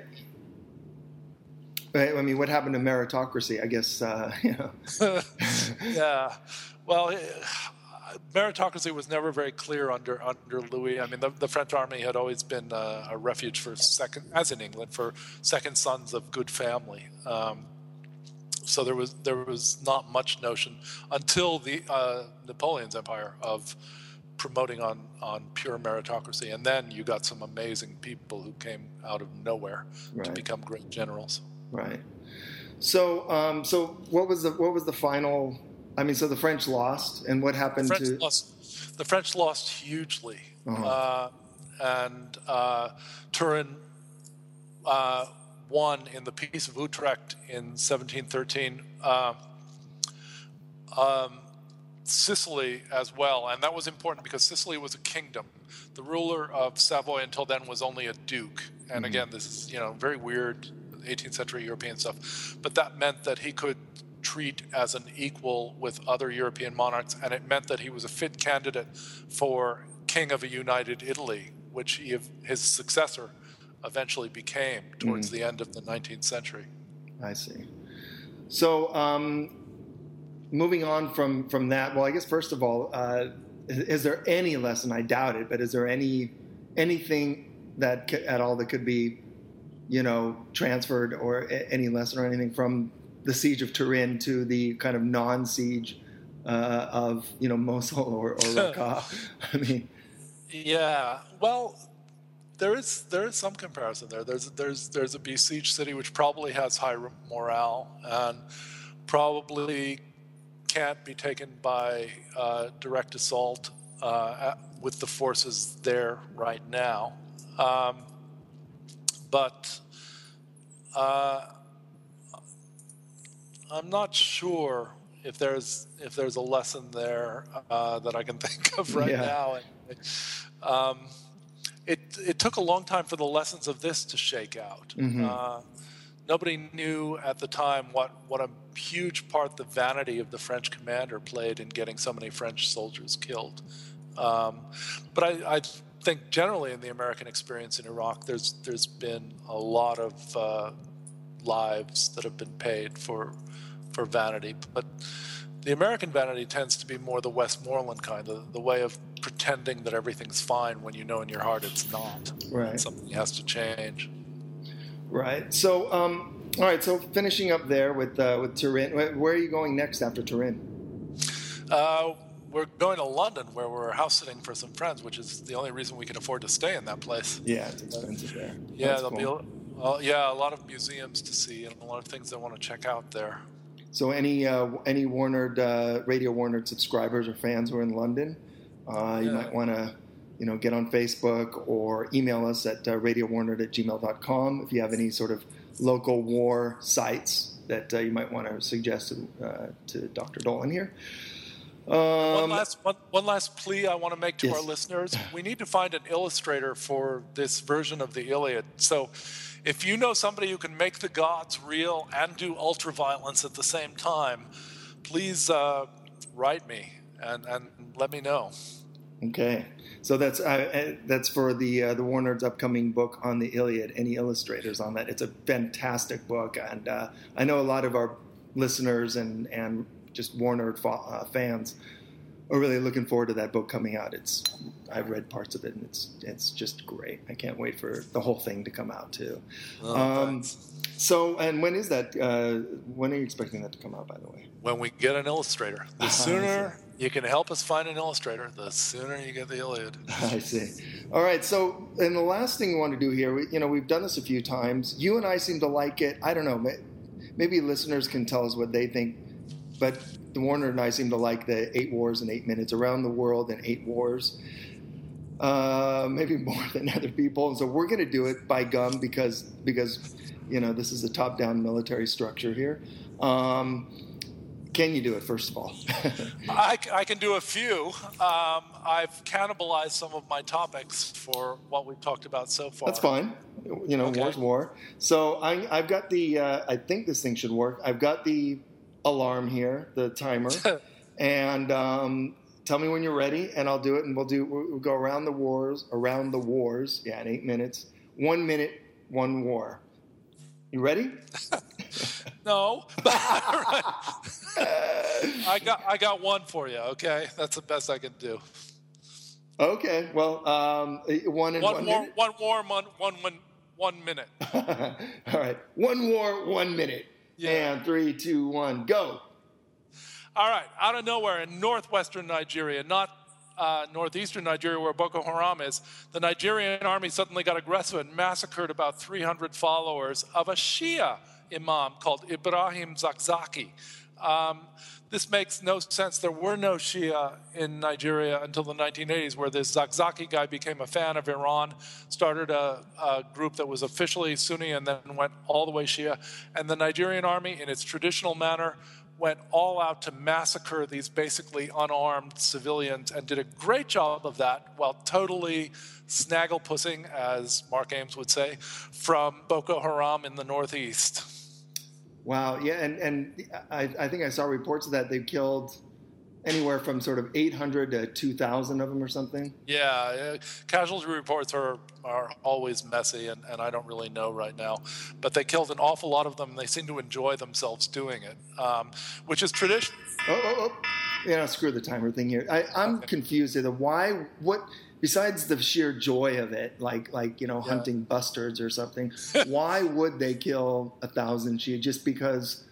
I mean, what happened to meritocracy? I guess, you know. Yeah. Well, meritocracy was never very clear under Louis. I mean, the French army had always been a refuge for as in England, for second sons of good family. So there was not much notion until the Napoleon's empire of promoting on pure meritocracy, and then you got some amazing people who came out of nowhere to become great generals. Right. So, so what was the final? I mean, so the French lost, and what happened The French lost hugely, and Turin won in the Peace of Utrecht in 1713. Sicily as well, and that was important because Sicily was a kingdom. The ruler of Savoy until then was only a duke, and again, this is very weird 18th century European stuff, but that meant that he could treat as an equal with other European monarchs, and it meant that he was a fit candidate for king of a united Italy, which his successor eventually became towards the end of the 19th century. I see. So, moving on from that, well, I guess first of all, is there any lesson? I doubt it, but is there anything that at all that could be, transferred, or any lesson or anything from the siege of Turin to the kind of non-siege of Mosul or Raqqa? I mean, yeah. Well, there is some comparison there. There's a besieged city which probably has high morale and probably can't be taken by direct assault with the forces there right now. But I'm not sure if there's a lesson there that I can think of right now. It took a long time for the lessons of this to shake out. Nobody knew at the time what a huge part the vanity of the French commander played in getting so many French soldiers killed. But I think generally in the American experience in Iraq, there's been a lot of lives that have been paid for vanity. But the American vanity tends to be more the Westmoreland kind, the way of pretending that everything's fine when you know in your heart it's not. Right. Something has to change. Right. So, all right. So, finishing up there with Turin, where are you going next after Turin? We're going to London, where we're house sitting for some friends, which is the only reason we can afford to stay in that place. Yeah, it's expensive there. Yeah, there'll be a lot of museums to see and a lot of things I want to check out there. So, any Warner Radio Warner subscribers or fans who are in London, you might want to get on Facebook or email us at radiowarner@gmail.com if you have any sort of local war sites that you might want to suggest to Dr. Dolan here. One last plea I want to make to Yes. our listeners. We need to find an illustrator for this version of the Iliad. So if you know somebody who can make the gods real and do ultraviolence at the same time, please write me and let me know. Okay, so that's for the War Nerd's upcoming book on the Iliad. Any illustrators on that? It's a fantastic book, and I know a lot of our listeners and just War Nerd fans are really looking forward to that book coming out. I've read parts of it, and it's just great. I can't wait for the whole thing to come out too. So, and when is that? When are you expecting that to come out, by the way? When we get an illustrator. The sooner you can help us find an illustrator, the sooner you get the Iliad. I see. All right. So, and the last thing we want to do here, we've done this a few times. You and I seem to like it. I don't know. Maybe listeners can tell us what they think. But the War Nerd and I seem to like the 8 wars in 8 minutes, around the world in 8 wars. Maybe more than other people. And so we're going to do it by gum because this is a top-down military structure here. Can you do it, first of all? I can do a few. I've cannibalized some of my topics for what we've talked about so far. That's fine. Okay. War's war. So I've got the, I think this thing should work. I've got the alarm here, the timer. And tell me when you're ready, and I'll do it, and we'll go around the wars, yeah, in 8 minutes. 1 minute, 1 war. You ready? No. I got one for you, okay? That's the best I can do. Okay. Well, 1 minute? 1 minute. All right. 1 war, 1 minute. Yeah. And 3, 2, 1, go. All right. Out of nowhere in northwestern Nigeria, not northeastern Nigeria where Boko Haram is, the Nigerian army suddenly got aggressive and massacred about 300 followers of a Shia imam called Ibrahim Zakzaki. This makes no sense. There were no Shia in Nigeria until the 1980s, where this Zakzaki guy became a fan of Iran, started a group that was officially Sunni and then went all the way Shia. And the Nigerian army, in its traditional manner, went all out to massacre these basically unarmed civilians and did a great job of that while totally snagglepussing, as Mark Ames would say, from Boko Haram in the northeast. Wow, yeah, and I think I saw reports of that. They've killed anywhere from sort of 800 to 2,000 of them or something. Yeah, casualty reports are always messy, and I don't really know right now. But they killed an awful lot of them, and they seem to enjoy themselves doing it, which is tradition. Screw the timer thing here. I'm confused as to why, besides the sheer joy of it, like hunting bustards or something, why would they kill 1,000 Shia? Just because?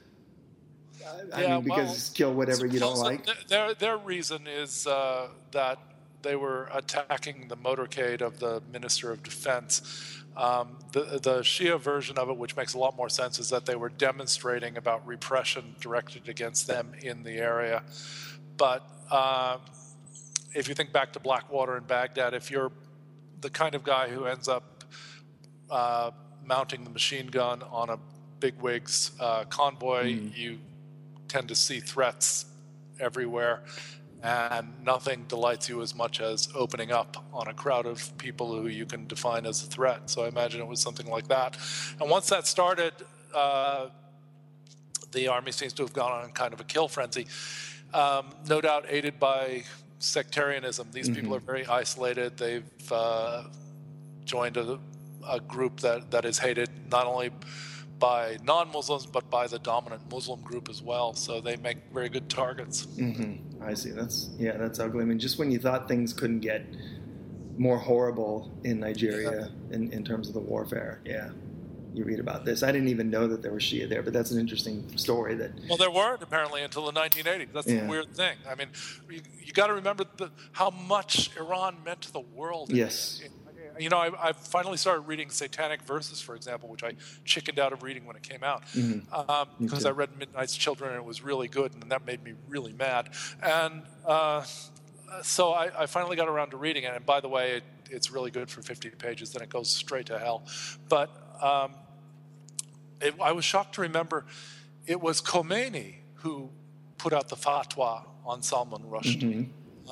Kill whatever you don't like. Their reason is that they were attacking the motorcade of the Minister of Defense. The Shia version of it, which makes a lot more sense, is that they were demonstrating about repression directed against them in the area. But if you think back to Blackwater and Baghdad, if you're the kind of guy who ends up mounting the machine gun on a bigwig's convoy, you tend to see threats everywhere, and nothing delights you as much as opening up on a crowd of people who you can define as a threat. So I imagine it was something like that. And once that started, the army seems to have gone on kind of a kill frenzy, no doubt aided by sectarianism. These people are very isolated. They've joined a group that is hated not only by non-Muslims, but by the dominant Muslim group as well. So they make very good targets. I see. That's ugly. I mean, just when you thought things couldn't get more horrible in Nigeria in terms of the warfare, you read about this. I didn't even know that there were Shia there, but that's an interesting story. Well, there weren't apparently until the 1980s. That's the weird thing. I mean, you got to remember how much Iran meant to the world. Yes. I finally started reading Satanic Verses, for example, which I chickened out of reading when it came out, because I read Midnight's Children and it was really good, and that made me really mad. And so I finally got around to reading it. And by the way, it's really good for 50 pages, then it goes straight to hell. But I was shocked to remember it was Khomeini who put out the fatwa on Salman Rushdie.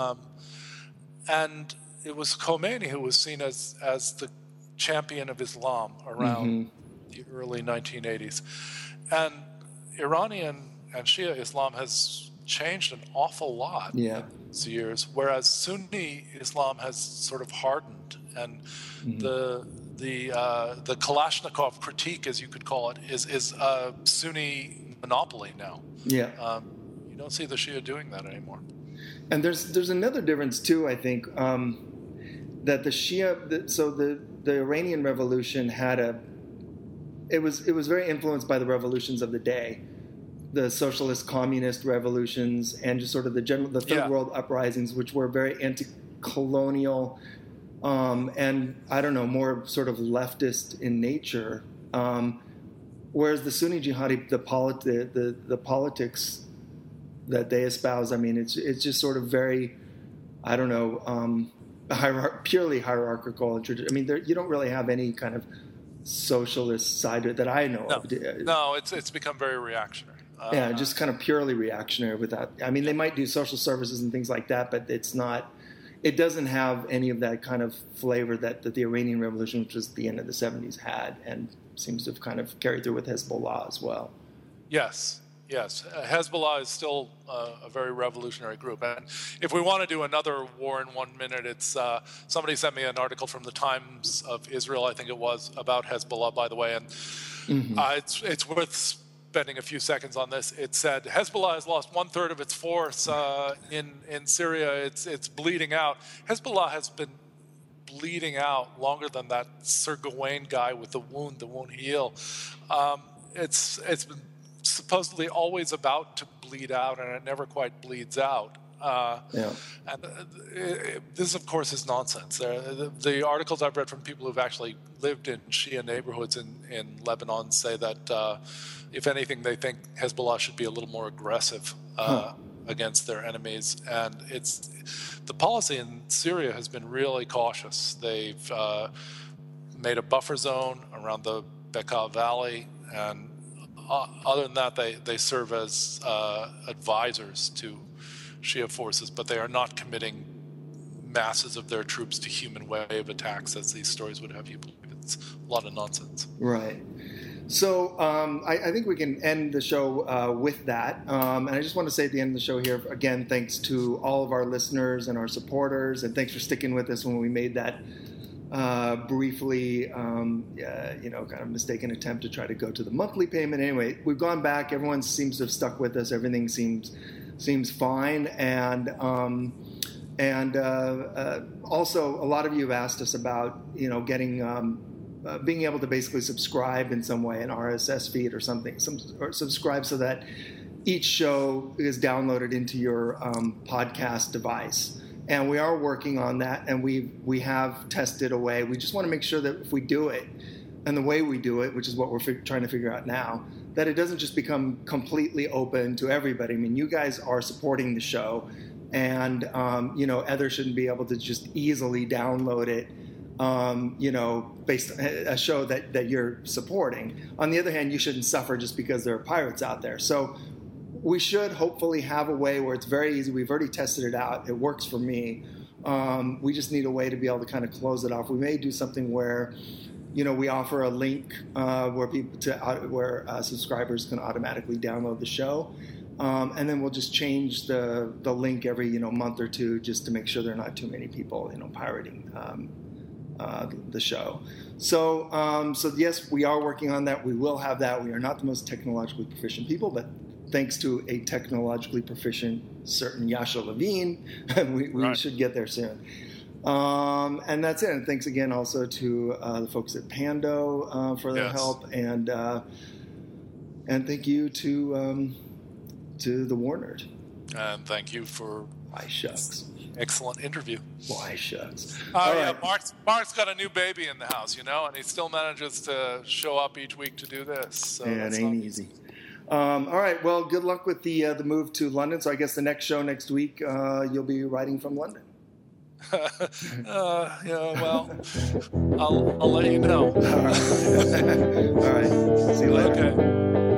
And it was Khomeini who was seen as the champion of Islam around the early 1980s. And Iranian and Shia Islam has changed an awful lot in these years, whereas Sunni Islam has sort of hardened. And the Kalashnikov critique, as you could call it, is a Sunni monopoly now. You don't see the Shia doing that anymore. And there's another difference too, I think, that the Shia, so the Iranian Revolution it was very influenced by the revolutions of the day, the socialist communist revolutions, and just sort of the third world uprisings, which were very anti-colonial, and I don't know, more sort of leftist in nature. Whereas the Sunni jihadi, the politics that they espouse, I mean, it's just sort of very, I don't know, purely hierarchical. I mean, you don't really have any kind of socialist side to it that I know of. No, it's become very reactionary. Just kind of purely reactionary without, I mean, they might do social services and things like that, but it doesn't have any of that kind of flavor that the Iranian Revolution, which was the end of the 70s, had, and seems to have kind of carried through with Hezbollah as well. Yes. Hezbollah is still a very revolutionary group. And if we want to do another war in 1 minute, it's somebody sent me an article from the Times of Israel, I think it was, about Hezbollah, by the way, and it's worth spending a few seconds on this. It said Hezbollah has lost 1/3 of its force in Syria. It's bleeding out. Hezbollah has been bleeding out longer than that Sir Gawain guy with the wound won't heal. It's been supposedly always about to bleed out, and it never quite bleeds out. And this, of course, is nonsense. The articles I've read from people who've actually lived in Shia neighborhoods in Lebanon say that, if anything, they think Hezbollah should be a little more aggressive against their enemies. And the policy in Syria has been really cautious. They've made a buffer zone around the Bekaa Valley, and other than that, they serve as advisors to Shia forces, but they are not committing masses of their troops to human wave attacks, as these stories would have you believe. It's a lot of nonsense. Right. So I think we can end the show with that. And I just want to say at the end of the show here, again, thanks to all of our listeners and our supporters, and thanks for sticking with us when we made that briefly, kind of mistaken attempt to try to go to the monthly payment. Anyway, we've gone back. Everyone seems to have stuck with us. Everything seems fine. And also, a lot of you have asked us about, getting being able to basically subscribe in some way, an RSS feed or something, or subscribe so that each show is downloaded into your podcast device. And we are working on that, and we have tested a way. We just want to make sure that if we do it, and the way we do it, which is what we're trying to figure out now, that it doesn't just become completely open to everybody. I mean, you guys are supporting the show, and others shouldn't be able to just easily download it, based on a show that you're supporting. On the other hand, you shouldn't suffer just because there are pirates out there. So we should hopefully have a way where it's very easy. We've already tested it out. It works for me. We just need a way to be able to kind of close it off. We may do something where, we offer a link where subscribers can automatically download the show. And then we'll just change the link every, month or two, just to make sure there are not too many people, pirating the show. So yes, we are working on that. We will have that. We are not the most technologically proficient people, but thanks to a technologically proficient certain Yasha Levine, we should get there soon. And that's it. And thanks again also to the folks at Pando for their help, and thank you to the War Nerd. And thank you for Why shucks. Excellent interview. Why shucks. Right. Mark's got a new baby in the house, and he still manages to show up each week to do this. So it ain't easy. All right. Well, good luck with the move to London. So I guess the next show next week, you'll be writing from London. Well, I'll let you know. All right. See you later. Okay.